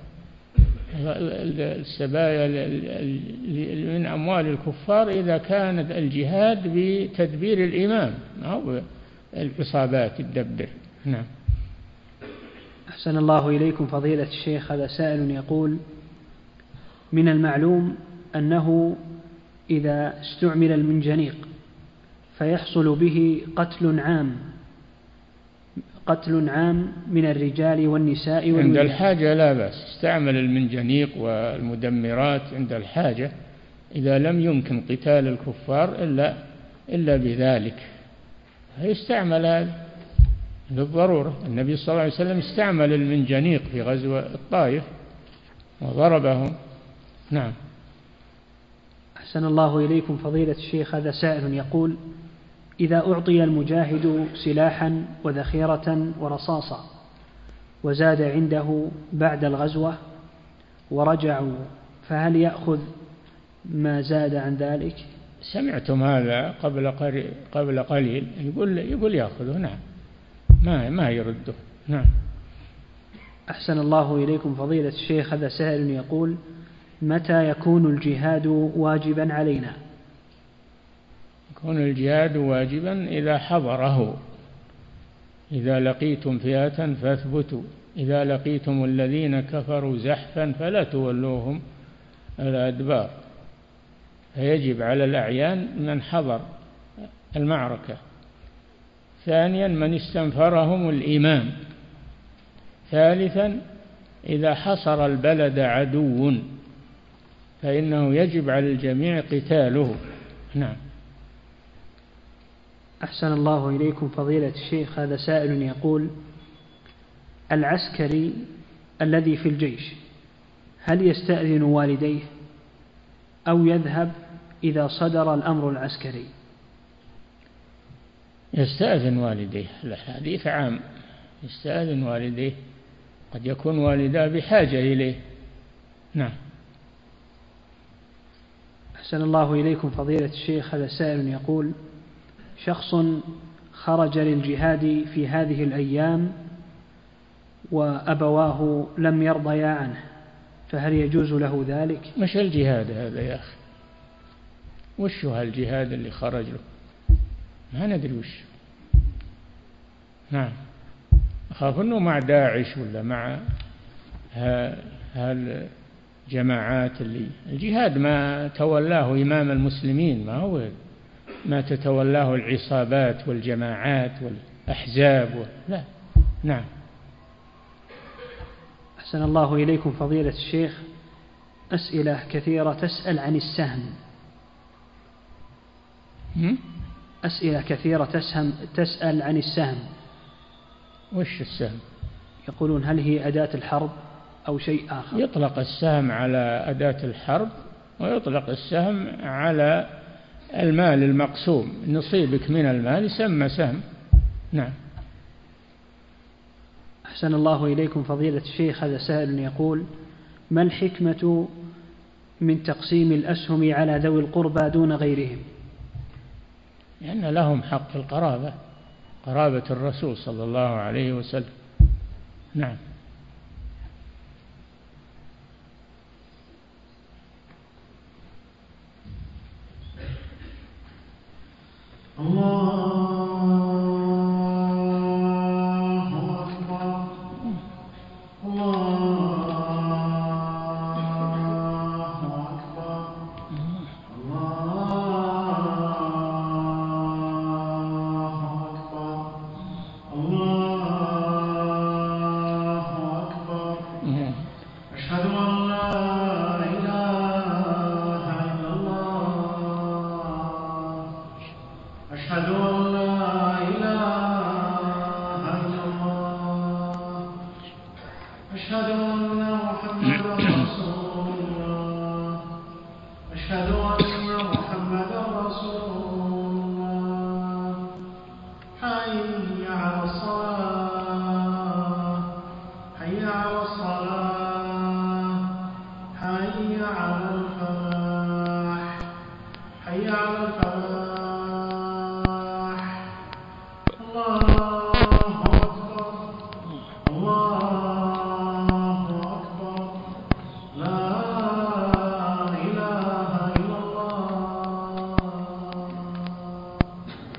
السبايا من أموال الكفار إذا كان الجهاد بتدبير الإمام أو العصابات تدبر. نعم. أحسن الله إليكم فضيلة الشيخ، هذا سائل يقول: من المعلوم أنه إذا استعمل المنجنيق فيحصل به قتل عام من الرجال والنساء والولدان. عند الحاجة لا بأس، استعمل المنجنيق والمدمرات عند الحاجة إذا لم يمكن قتال الكفار إلا بذلك يستعمل هذا للضرورة. النبي صلى الله عليه وسلم استعمل المنجنيق في غزوة الطائف وضربهم. نعم. أحسن الله إليكم فضيلة الشيخ، هذا سائل يقول: إذا أعطي المجاهد سلاحا وذخيرة ورصاصا وزاد عنده بعد الغزوة ورجعوا، فهل يأخذ ما زاد عن ذلك؟ سمعتم هذا قبل قليل، يقول يأخذه. نعم، ما يرده. نعم. أحسن الله إليكم فضيلة الشيخ، هذا سائل يقول: متى يكون الجهاد واجبا علينا؟ يكون الجهاد واجبا إذا حضره. إذا لقيتم فئة فاثبتوا، إذا لقيتم الذين كفروا زحفا فلا تولوهم الأدبار. فيجب على الأعيان من حضر المعركة. ثانيا من استنفرهم الإمام. ثالثا إذا حصر البلد عدو فإنه يجب على الجميع قتاله. نعم. أحسن الله إليكم فضيلة الشيخ، هذا سائل يقول: العسكري الذي في الجيش هل يستأذن والديه أو يذهب إذا صدر الأمر العسكري؟ يستأذن والديه. الحديث عام، يستأذن والديه، قد يكون والداه بحاجة إليه. نعم. أحسن الله إليكم فضيلة الشيخ، هذا سائل يقول: شخص خرج للجهاد في هذه الأيام وأبواه لم يرضيا عنه، فهل يجوز له ذلك؟ مش الجهاد هذا يا أخي، وش هو الجهاد اللي خرج له؟ ما ندري وش. نعم. أخاف أنه مع داعش ولا مع هالجماعات اللي الجهاد ما تولاه إمام المسلمين، ما هو ما تتولاه العصابات والجماعات والأحزاب لا. نعم. أحسن الله إليكم فضيلة الشيخ، أسئلة كثيرة تسأل عن السهم. أسئلة كثيرة تسأل عن السهم. وش السهم؟ يقولون هل هي أداة الحرب أو شيء آخر؟ يطلق السهم على أداة الحرب، ويطلق السهم على المال المقسوم. نصيبك من المال يسمى سهم. نعم. أحسن الله إليكم فضيلة الشيخ، هذا سائل يقول: ما الحكمة من تقسيم الأسهم على ذوي القربى دون غيرهم؟ لأن لهم حق القرابة، قرابة الرسول صلى الله عليه وسلم. نعم.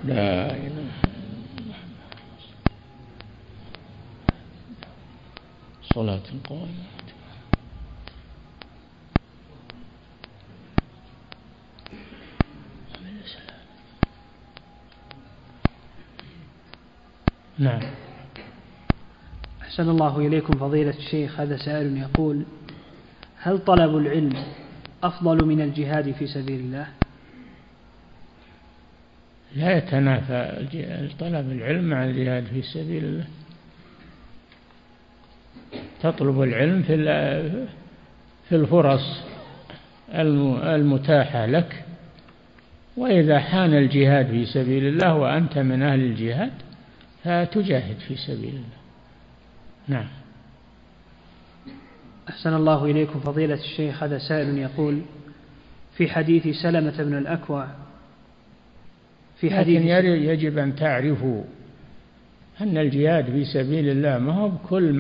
لا إله. صلاة القائمة. نعم. أحسن الله إليكم فضيلة الشيخ. هذا سائل يقول: هل طلب العلم أفضل من الجهاد في سبيل الله؟ لا يتنافى طلب العلم مع الجهاد في سبيل الله. تطلب العلم في الفرص المتاحة لك، وإذا حان الجهاد في سبيل الله وأنت من أهل الجهاد فتجاهد في سبيل الله. نعم. أحسن الله إليكم فضيلة الشيخ. هذا سائل يقول: في حديث سلمة بن الأكوع لكن يجب أن تعرفوا أن الجهاد في سبيل الله ما هو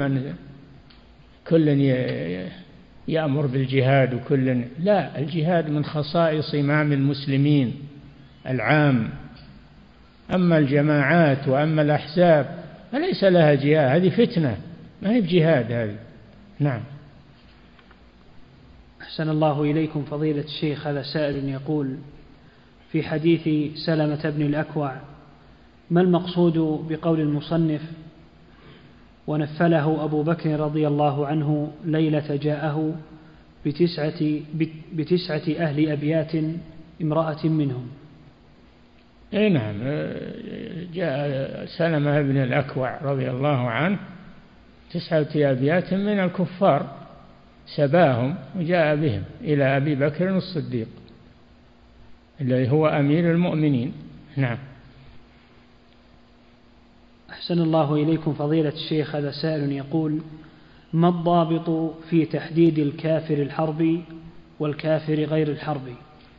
كل يأمر بالجهاد وكل لا، الجهاد من خصائص إمام المسلمين العام. أما الجماعات وأما الأحزاب فليس لها جهاد، هذه فتنة ما هي بجهاد هذه. نعم. أحسن الله إليكم فضيلة الشيخ. هذا سائل يقول: في حديث سلمة بن الأكوع ما المقصود بقول المصنف: ونفله أبو بكر رضي الله عنه ليلة جاءه بتسعة أهل أبيات امرأة منهم؟ أي نعم، جاء سلمة بن الأكوع رضي الله عنه 9 أبيات من الكفار سباهم وجاء بهم إلى أبي بكر الصديق الذي هو أمير المؤمنين. نعم. أحسن الله إليكم فضيلة الشيخ. هذا سائل يقول: ما الضابط في تحديد الكافر الحربي والكافر غير الحربي؟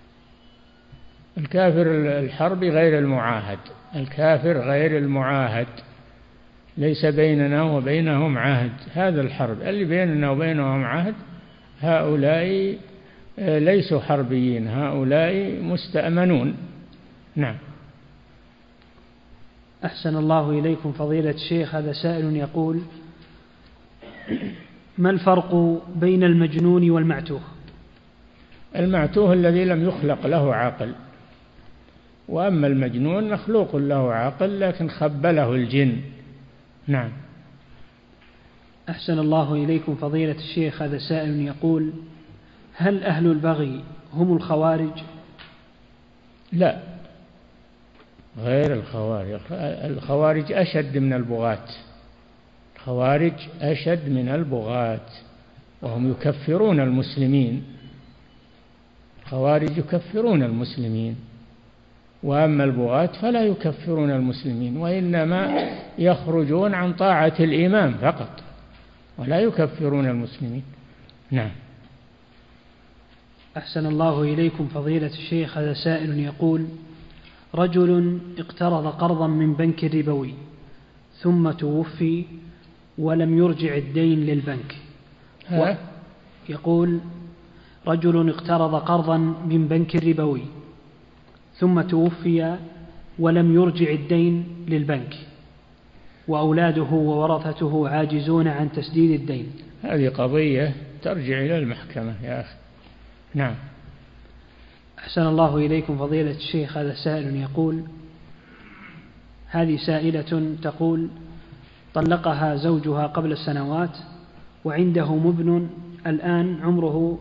الكافر الحربي غير المعاهد. الكافر غير المعاهد ليس بيننا وبينهم عهد. هذا الحرب اللي بيننا وبينهم عهد هؤلاء ليسوا حربيين، هؤلاء مستأمنون. نعم. أحسن الله إليكم فضيلة الشيخ. هذا سائل يقول: ما الفرق بين المجنون والمعتوه؟ المعتوه الذي لم يخلق له عقل، وأما المجنون مخلوق له عقل لكن خبله الجن. نعم. أحسن الله إليكم فضيلة الشيخ. هذا سائل يقول: هل أهل البغي هم الخوارج؟ لا، غير الخوارج. الخوارج أشد من البغاة. الخوارج أشد من البغاة وهم يكفرون المسلمين. الخوارج يكفرون المسلمين، وأما البغاة فلا يكفرون المسلمين، وإنما يخرجون عن طاعة الإمام فقط ولا يكفرون المسلمين. نعم. أحسن الله إليكم فضيلة الشيخ. هذا سائل يقول: رجل اقترض قرضا من بنك ربوي ثم توفي ولم يرجع الدين للبنك. يقول: رجل اقترض قرضا من بنك ربوي ثم توفي ولم يرجع الدين للبنك، وأولاده وورثته عاجزون عن تسديد الدين. هذه قضية ترجع إلى المحكمة يا أخي. نعم. أحسن الله إليكم فضيلة الشيخ. هذا سائل يقول: هذه سائلة تقول: طلقها زوجها قبل سنوات وعندهم ابن الآن عمره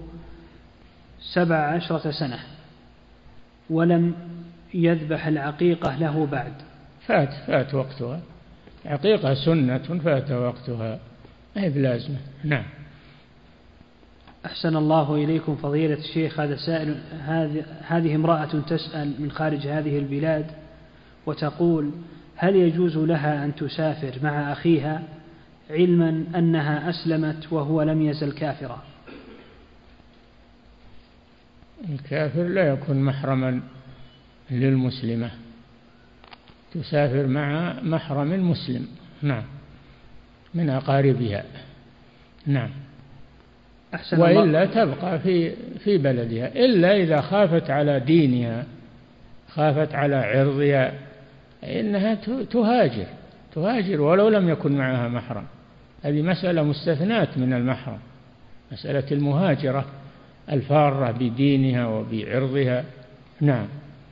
17 سنة ولم يذبح العقيقة له بعد. فات وقتها. عقيقة سنة فات وقتها، ما هي بلازمة. نعم. أحسن الله إليكم فضيلة الشيخ. هذا سائل. هذه امرأة تسأل من خارج هذه البلاد وتقول: هل يجوز لها أن تسافر مع أخيها علما أنها أسلمت وهو لم يزل كافرا؟ الكافر لا يكون محرما للمسلمة، تسافر مع محرم المسلم. نعم، من أقاربها. نعم. وإلا تبقى في بلدها، إلا إذا خافت على دينها، خافت على عرضها، إنها تهاجر ولو لم يكن معها محرم. هذه مسألة مستثنات من المحرم، مسألة المهاجرة الفارة بدينها وبعرضها. نعم.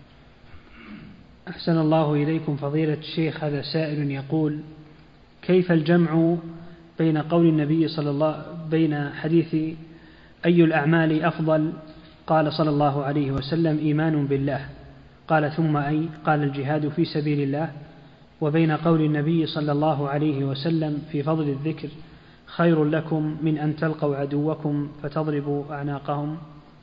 أحسن الله إليكم فضيلة الشيخ، هذا سائل يقول: كيف الجمع بين قول النبي بين حديث أي الأعمال أفضل قال صلى الله عليه وسلم إيمان بالله، قال ثم أي؟ قال الجهاد في سبيل الله، وبين قول النبي صلى الله عليه وسلم في فضل الذكر خير لكم من أن تلقوا عدوكم فتضربوا أعناقهم؟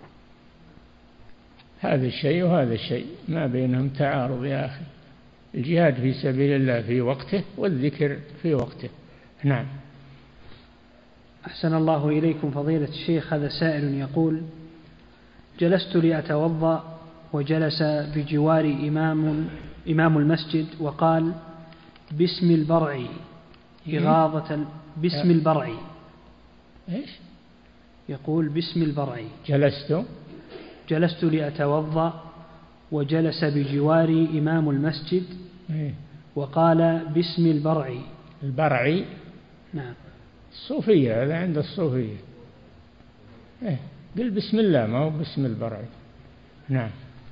هذا الشيء وهذا الشيء ما بينهم تعارض يا أخي. الجهاد في سبيل الله في وقته والذكر في وقته. نعم. أحسن الله إليكم فضيلة الشيخ، هذا سائل يقول: جلست لأتوضأ وجلس بجواري إمام المسجد وقال باسم البرع إغاظة باسم البرع. إيش؟ يقول باسم البرع. جلست لأتوضأ وجلس بجواري إمام المسجد وقال باسم البرع. البرعي؟ نعم. الصوفية، هذا عند الصوفية. قل بسم الله ما هو باسم البرعي. نعم.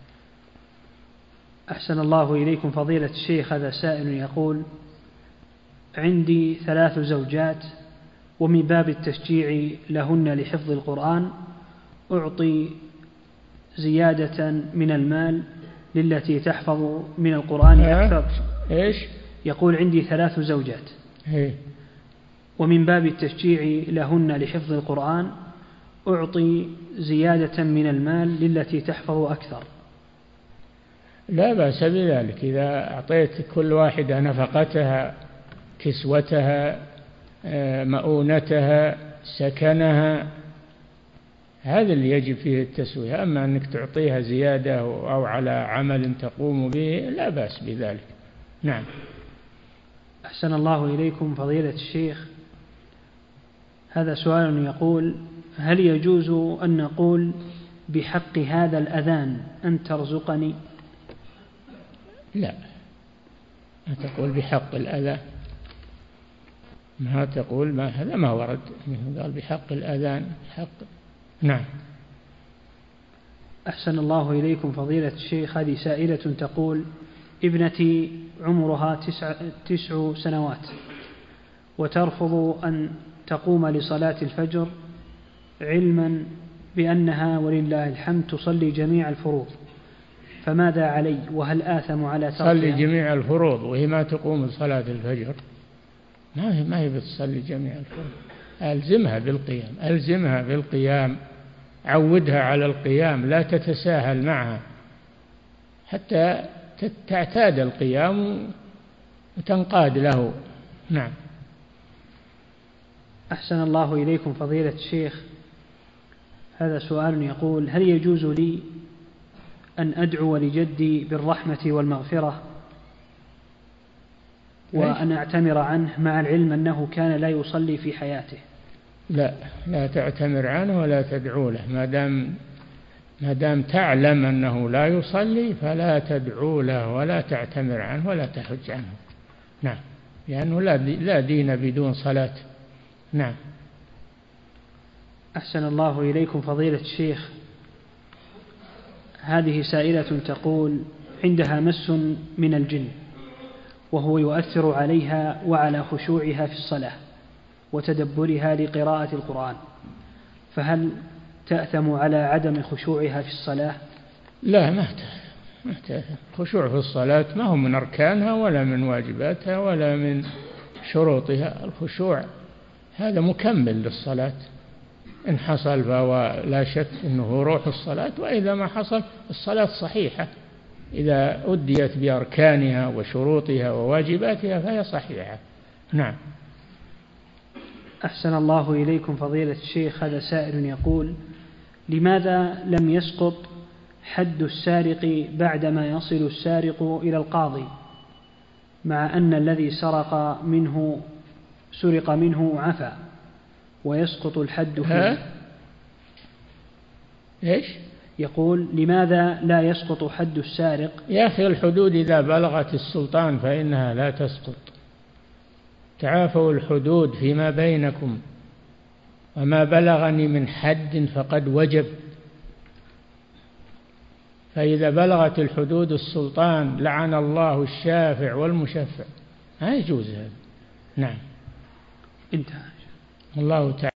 أحسن الله إليكم فضيلة الشيخ، هذا سائل يقول: عندي 3 زوجات، ومن باب التشجيع لهن لحفظ القرآن أعطي زيادة من المال للتي تحفظ من القرآن أكثر. إيش؟ يقول: عندي 3 زوجات، ومن باب التشجيع لهن لحفظ القرآن أعطي زيادة من المال للتي تحفظ أكثر. لا بأس بذلك، إذا أعطيت كل واحدة نفقتها، كسوتها، مؤونتها، سكنها، هذا اللي يجب فيه التسوية. أما أنك تعطيها زيادة أو على عمل تقوم به لا بأس بذلك. نعم. أحسن الله إليكم فضيلة الشيخ، هذا سؤال يقول: هل يجوز أن نقول بحق هذا الأذان أن ترزقني؟ لا، ما تقول بحق الأذان، ما تقول هذا ما ورد، قال بحق الأذان حق. نعم. أحسن الله إليكم فضيلة الشيخ، هذه سائلة تقول: ابنتي عمرها 9 سنوات وترفض أن تقوم لصلاة الفجر، علما بأنها ولله الحمد تصلي جميع الفروض، فماذا علي؟ وهل آثم على تركها؟ تصلي جميع الفروض وهي ما تقوم لصلاة الفجر؟ ما هي بتصلي جميع الفروض. ألزمها بالقيام، عودها على القيام، لا تتساهل معها حتى تعتاد القيام وتنقاد له. نعم. أحسن الله إليكم فضيلة الشيخ، هذا سؤال يقول: هل يجوز لي أن أدعو لجدي بالرحمة والمغفرة وأن أعتمر عنه مع العلم أنه كان لا يصلي في حياته؟ لا تعتمر عنه ولا تدعو له، ما دام تعلم أنه لا يصلي فلا تدعو له ولا تعتمر عنه ولا تحج عنه. نعم، لأنه لا دين بدون صلاة. نعم. أحسن الله إليكم فضيلة الشيخ، هذه سائلة تقول: عندها مس من الجن وهو يؤثر عليها وعلى خشوعها في الصلاة وتدبرها لقراءة القرآن، فهل تأثم على عدم خشوعها في الصلاة؟ لا، ما تأثم. خشوع في الصلاة ما هو من أركانها ولا من واجباتها ولا من شروطها. الخشوع هذا مكمل للصلاة، إن حصل فهو لا شك أنه روح الصلاة، وإذا ما حصل الصلاة صحيحة، إذا أديت بأركانها وشروطها وواجباتها فهي صحيحة. نعم. أحسن الله إليكم فضيلة الشيخ، هذا سائل يقول: لماذا لم يسقط حد السارق بعدما يصل السارق إلى القاضي، مع أن الذي سرق منه عفا ويسقط الحد فيه؟ إيش؟ يقول: لماذا لا يسقط حد السارق؟ يا أخي الحدود إذا بلغت السلطان فإنها لا تسقط. تعافوا الحدود فيما بينكم، وما بلغني من حد فقد وجب. فإذا بلغت الحدود السلطان لعن الله الشافع والمشفع، لا يجوز هذا. نعم. انتهى. الله تعالى